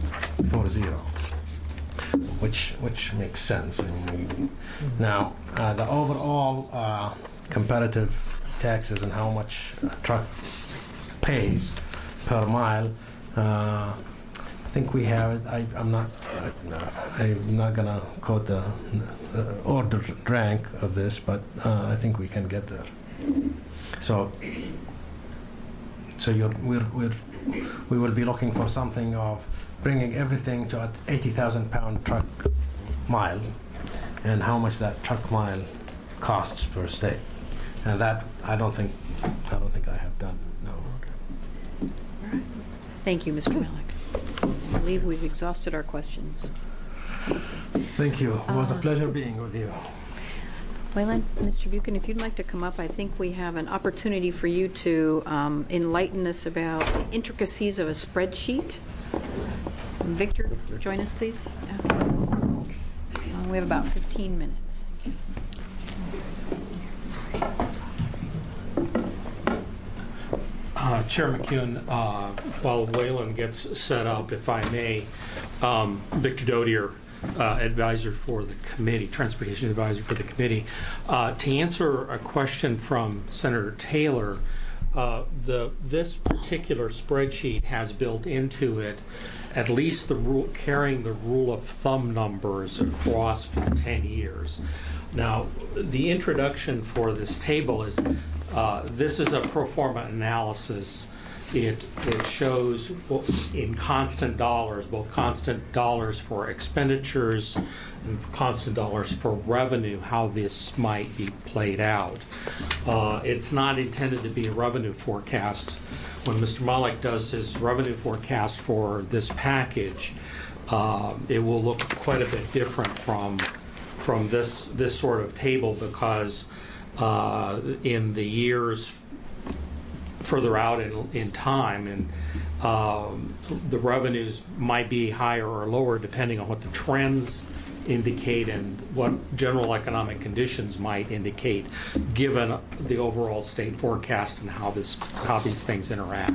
which makes sense. Now, the overall comparative taxes and how much a truck pays per mile, I think we have it. I'm not going to quote the order rank of this, but I think we can get there. So we will be looking for something of bringing everything to an 80,000 pound truck mile, and how much that truck mile costs per state. And that I don't think I have done. No. Thank you, Mr. Malik. I believe we've exhausted our questions. Thank you. It was a pleasure being with you. Waylon, Mr. Buchan, if you'd like to come up, I think we have an opportunity for you to enlighten us about the intricacies of a spreadsheet. Victor, join us, please. We have about 15 minutes. Chair McEwen, while Waylon gets set up, if I may, Victor Dodier, advisor for the committee, transportation advisor for the committee, to answer a question from Senator Taylor. This particular spreadsheet has built into it at least the rule, carrying the rule of thumb numbers across for 10 years. Now, the introduction for this table is this is a pro forma analysis. It shows in constant dollars, both constant dollars for expenditures and constant dollars for revenue, how this might be played out. It's not intended to be a revenue forecast. When Mr. Malik does his revenue forecast for this package, it will look quite a bit different from this sort of table, because in the years further out in time, and the revenues might be higher or lower depending on what the trends indicate and what general economic conditions might indicate, given the overall state forecast and how these things interact.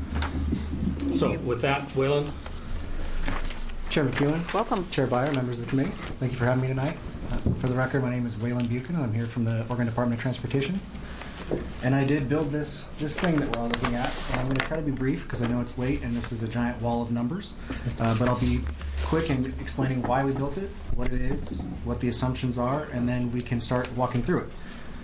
So with that, Waylon. Chair McEwen. Welcome. Chair Byer, members of the committee. Thank you for having me tonight. For the record, my name is Waylon Buchan. I'm here from the Oregon Department of Transportation. And I did build this thing that we're all looking at. And I'm going to try to be brief because I know it's late and this is a giant wall of numbers. But I'll be quick in explaining why we built it, what it is, what the assumptions are, and then we can start walking through it.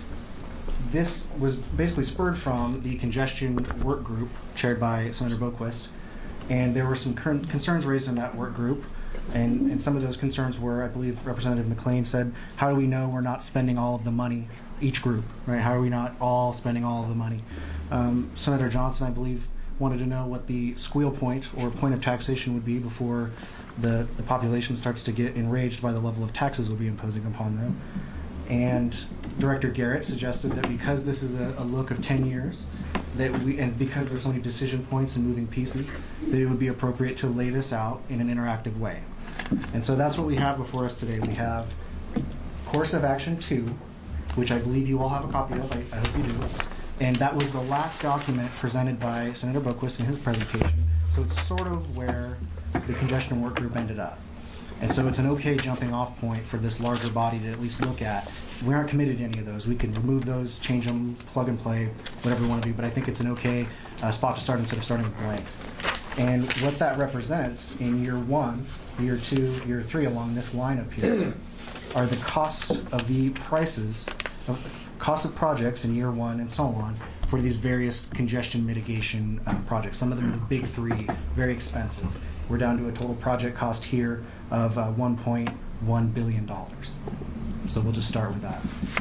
This was basically spurred from the congestion work group chaired by Senator Boquist. And there were some concerns raised in that work group. And some of those concerns were, I believe Representative McLean said, how do we know we're not spending all of the money, each group, right? How are we not all spending all of the money? Senator Johnson, I believe, wanted to know what the squeal point or point of taxation would be before the population starts to get enraged by the level of taxes we'll be imposing upon them. And Director Garrett suggested that because this is a look of 10 years, and because there's so many decision points and moving pieces, that it would be appropriate to lay this out in an interactive way. And so that's what we have before us today. We have Course of Action 2, which I believe you all have a copy of. I hope you do. And that was the last document presented by Senator Boquist in his presentation. So it's sort of where the congestion work group ended up. And so it's an okay jumping off point for this larger body to at least look at. We aren't committed to any of those. We can remove those, change them, plug and play, whatever we want to do. But I think it's an okay spot to start instead of starting with blanks. And what that represents in year 1, year 2, year 3 along this line up here are the costs of the prices, cost of projects in year 1 and so on for these various congestion mitigation projects. Some of them are the big 3, very expensive. We're down to a total project cost here of $1.1 billion. So we'll just start with that.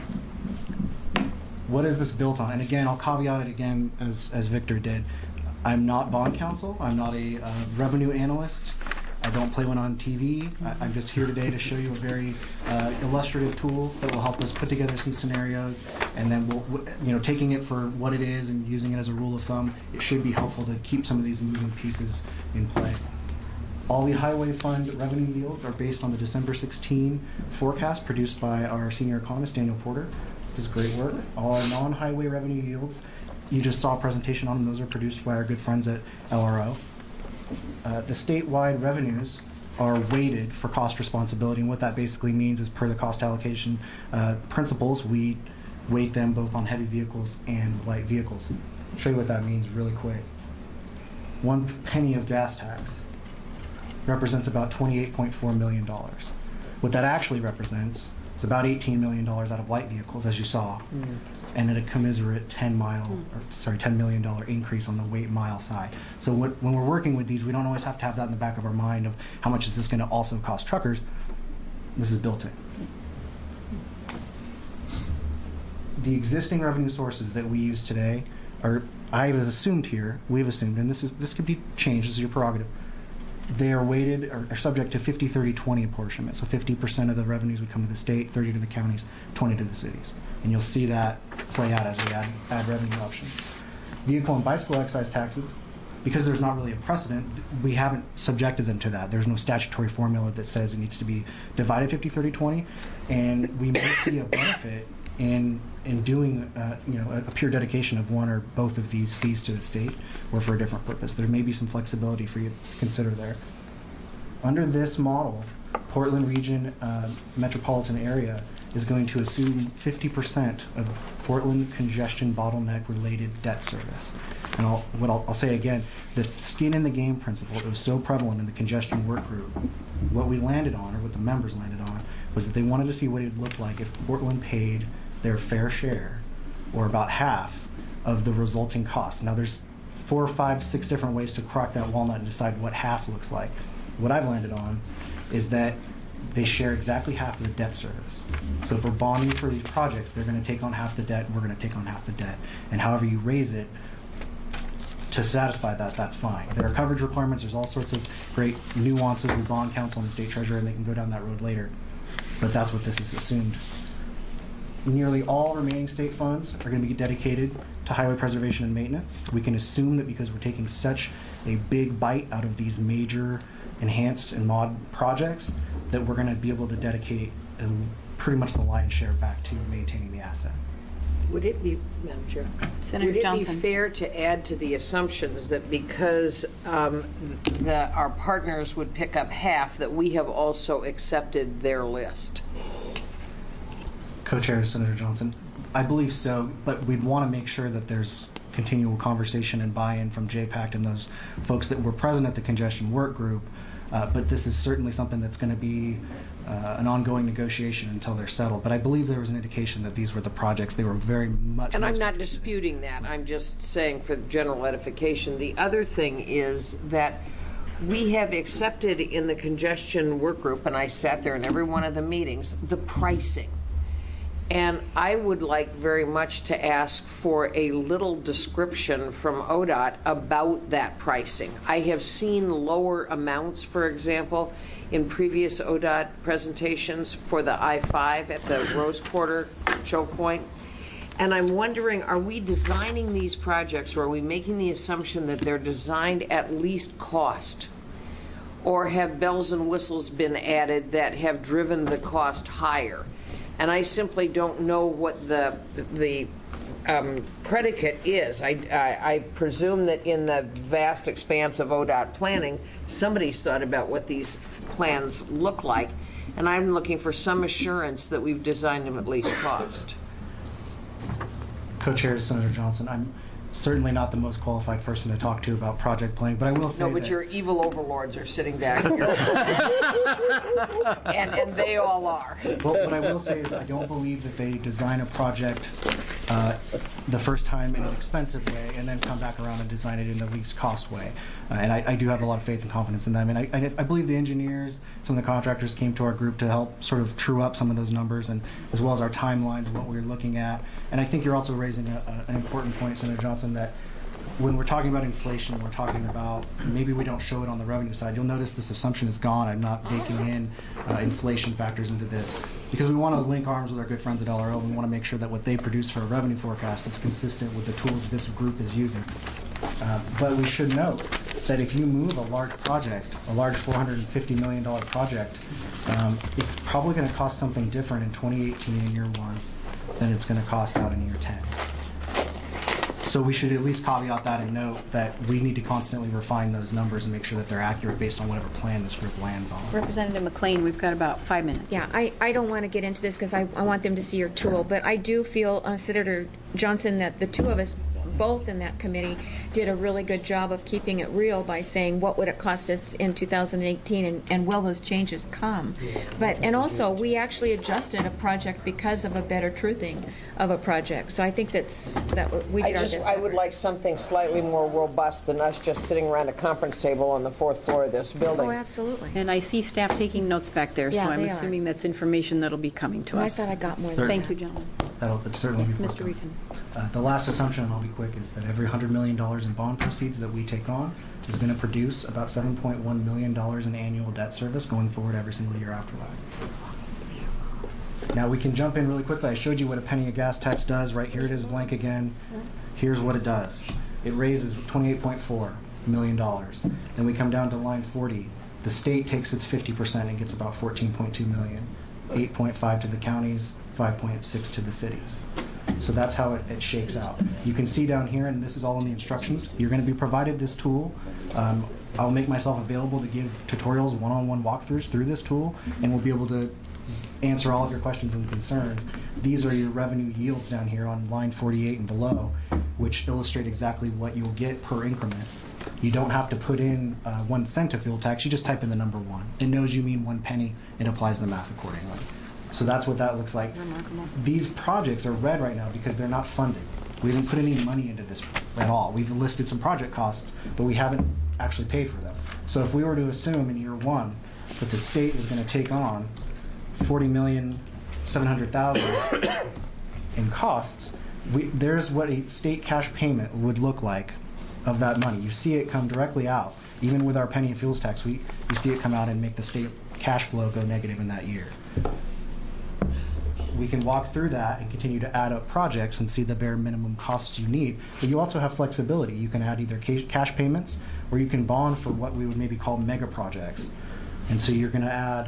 What is this built on? And again, I'll caveat it again as Victor did. I'm not bond counsel. I'm not a revenue analyst. I don't play one on TV. I'm just here today to show you a very illustrative tool that will help us put together some scenarios, and then we'll, taking it for what it is and using it as a rule of thumb, it should be helpful to keep some of these moving pieces in play. All the highway fund revenue yields are based on the December 16 forecast produced by our senior economist, Daniel Porter. Does great work. All our non-highway revenue yields, you just saw a presentation on them. Those are produced by our good friends at LRO. The statewide revenues are weighted for cost responsibility, and what that basically means is per the cost allocation principles, we weight them both on heavy vehicles and light vehicles. I'll show you what that means really quick. 1 penny of gas tax represents about $28.4 million. What that actually represents is about $18 million out of light vehicles, as you saw, and at a commiserate $10 million increase on the weight mile side. So when we're working with these, we don't always have to have that in the back of our mind of how much is this going to also cost truckers. This is built in. The existing revenue sources that we use today are, I have assumed here, we've assumed, and this could be changed, this is your prerogative, they are weighted, are subject to 50-30-20 apportionment. So 50% of the revenues would come to the state, 30 to the counties, 20 to the cities. And you'll see that play out as we add revenue options. Vehicle and bicycle excise taxes, because there's not really a precedent, we haven't subjected them to that. There's no statutory formula that says it needs to be divided 50-30-20, and we may see a benefit in doing a pure dedication of one or both of these fees to the state or for a different purpose. There may be some flexibility for you to consider there. Under this model, Portland Region metropolitan area is going to assume 50% of Portland congestion bottleneck related debt service. And I'll say again, the skin in the game principle that was so prevalent in the congestion work group, what we landed on, or what the members landed on, was that they wanted to see what it would look like if Portland paid their fair share, or about half, of the resulting costs. Now there's 4, 5, 6 different ways to crack that walnut and decide what half looks like. What I've landed on is that they share exactly half of the debt service. So if we're bonding for these projects, they're going to take on half the debt, and we're going to take on half the debt. And however you raise it to satisfy that, that's fine. There are coverage requirements. There's all sorts of great nuances with bond counsel and the state treasurer, and they can go down that road later. But that's what this is assumed. Nearly all remaining state funds are going to be dedicated to highway preservation and maintenance. We can assume that because we're taking such a big bite out of these major enhanced and mod projects, that we're going to be able to dedicate pretty much the lion's share back to maintaining the asset. Would it be, Madam Chair, Senator Johnson. Would it be fair to add to the assumptions that because our partners would pick up half, that we have also accepted their list? Co-Chair Senator Johnson, I believe so, but we'd want to make sure that there's continual conversation and buy-in from JPAC and those folks that were present at the congestion work group. But this is certainly something that's going to be an ongoing negotiation until they're settled. But I believe there was an indication that these were the projects. They were very much... And I'm not disputing that. I'm just saying for general edification. The other thing is that we have accepted in the congestion work group, and I sat there in every one of the meetings, the pricing. And I would like very much to ask for a little description from ODOT about that pricing. I have seen lower amounts, for example, in previous ODOT presentations for the I-5 at the Rose Quarter choke point. And I'm wondering, are we designing these projects, or are we making the assumption that they're designed at least cost? Or have bells and whistles been added that have driven the cost higher? And I simply don't know what the predicate is. I presume that in the vast expanse of ODOT planning, somebody's thought about what these plans look like, and I'm looking for some assurance that we've designed them at least cost. Co-Chair Senator Johnson, I'm certainly not the most qualified person to talk to about project planning, but I will say no, but that your evil overlords are sitting back here. and they all are. Well, what I will say is I don't believe that they design a project the first time in an expensive way and then come back around and design it in the least cost way. And I do have a lot of faith and confidence in them. And I believe the engineers, some of the contractors came to our group to help sort of true up some of those numbers, and as well as our timelines of what we were looking at. And I think you're also raising an important point, Senator Johnson, that when we're talking about inflation, we're talking about maybe we don't show it on the revenue side. You'll notice this assumption is gone. I'm not baking in inflation factors into this because we want to link arms with our good friends at LRO. We want to make sure that what they produce for a revenue forecast is consistent with the tools this group is using. But we should note that if you move a large project, a large $450 million project, it's probably going to cost something different in 2018 in year 1 than it's going to cost out in year 10. So we should at least caveat that and note that we need to constantly refine those numbers and make sure that they're accurate based on whatever plan this group lands on. Representative McLean, we've got about 5 minutes. Yeah, I don't want to get into this because I want them to see your tool, but I do feel, Senator Johnson, that the two of us, both in that committee, did a really good job of keeping it real by saying what would it cost us in 2018 and will those changes come. And also we actually adjusted a project because of a better truthing of a project. So I think that we did our best. I would like something slightly more robust than us just sitting around a conference table on the 4th floor of this building. Oh, absolutely. And I see staff taking notes back there, Yeah, so I'm they assuming that's information that'll be coming to us. I thought I got more Certainly. than that. Thank you, gentlemen. that'll certainly Yes, be Mr. worked Rican. on. The last assumption, and I'll be quick, is that every $100 million in bond proceeds that we take on is going to produce about $7.1 million in annual debt service going forward every single year after that. Now we can jump in really quickly. I showed you what a penny a gas tax does. Right here it is blank again. Here's what it does. It raises $28.4 million. Then we come down to line 40. The state takes its 50% and gets about $14.2 million. 8.5 to the counties, 5.6 to the cities. So that's how it shakes out. You can see down here, and this is all in the instructions, you're going to be provided this tool. I'll make myself available to give tutorials, one-on-one walkthroughs through this tool, and we'll be able to answer all of your questions and concerns. These are your revenue yields down here on line 48 and below, which illustrate exactly what you'll get per increment. You don't have to put in 1 cent of fuel tax, you just type in the number 1. It knows you mean 1 penny, and applies the math accordingly. So that's what that looks like. Remarkable. These projects are red right now because they're not funded. We haven't put any money into this at all. We've listed some project costs, but we haven't actually paid for them. So if we were to assume in year 1 that the state is going to take on $40,700,000 in costs, there's what a state cash payment would look like of that money. You see it come directly out. Even with our penny and fuels tax, you see it come out and make the state cash flow go negative in that year. We can walk through that and continue to add up projects and see the bare minimum costs you need. But you also have flexibility. You can add either cash payments, or you can bond for what we would maybe call mega projects. And so you're going to add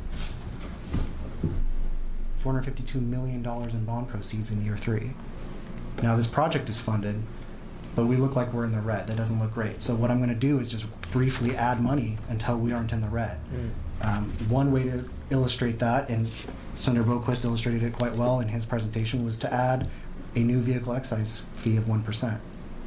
$452 million in bond proceeds in year 3. Now this project is funded, but we look like we're in the red. That doesn't look great. So what I'm going to do is just briefly add money until we aren't in the red. One way to illustrate that, and Senator Boquist illustrated it quite well in his presentation, was to add a new vehicle excise fee of 1%.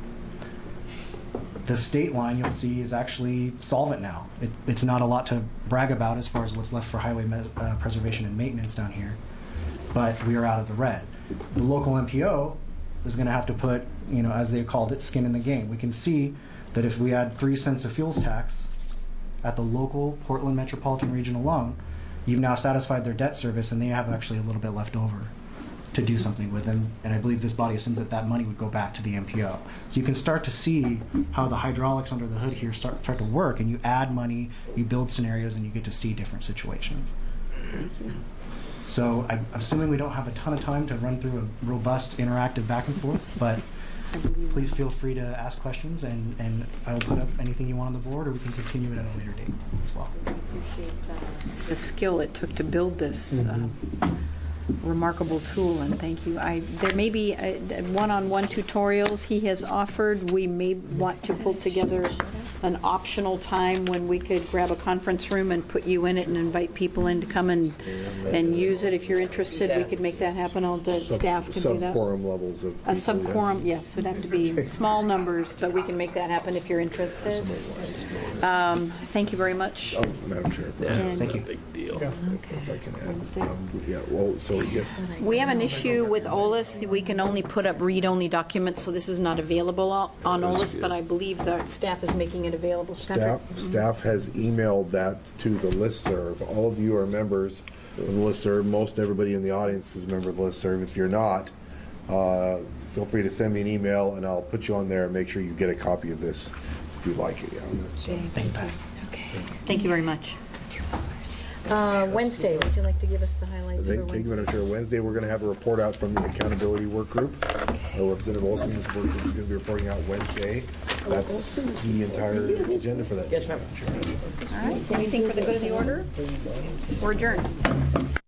The state line, you'll see, is actually solvent now. It's not a lot to brag about as far as what's left for highway preservation and maintenance down here, but we are out of the red. The local MPO is going to have to put, as they called it, skin in the game. We can see that if we add 3 cents of fuels tax at the local Portland metropolitan region alone, you've now satisfied their debt service, and they have actually a little bit left over to do something with them. And I believe this body assumes that that money would go back to the MPO. So you can start to see how the hydraulics under the hood here start to work, and you add money, you build scenarios, and you get to see different situations. So I'm assuming we don't have a ton of time to run through a robust interactive back and forth, but please feel free to ask questions, and I will put up anything you want on the board, or we can continue it at a later date as well. Appreciate the skill it took to build this remarkable tool, and thank you. There may be one-on-one tutorials he has offered. We may want to pull together an optional time when we could grab a conference room and put you in it and invite people in to come and use it. If you're interested, we could make that happen. All the staff could do that. Sub-quorum levels of people, a sub-quorum, yes. It'd have to be small numbers, but we can make that happen if you're interested. Thank you very much. Oh, Madam Chair. Thank you. Big deal. If I can add. So yes. We have an issue with OLIS. We can only put up read-only documents, so this is not available on OLIS, but I believe the staff is making it available. Staff has emailed that to the listserv. All of you are members of the listserv. Most everybody in the audience is a member of the listserv. If you're not, feel free to send me an email, and I'll put you on there and make sure you get a copy of this if you like it. Yeah. Thank you. Okay. Thank you very much. Wednesday, would you like to give us the highlights of Thank you, Madam Chair. Wednesday, we're going to have a report out from the accountability work group. Representative Olson is going to be reporting out Wednesday. That's the entire agenda for that. Yes, ma'am. All right. Anything for the good of the order? We're adjourned.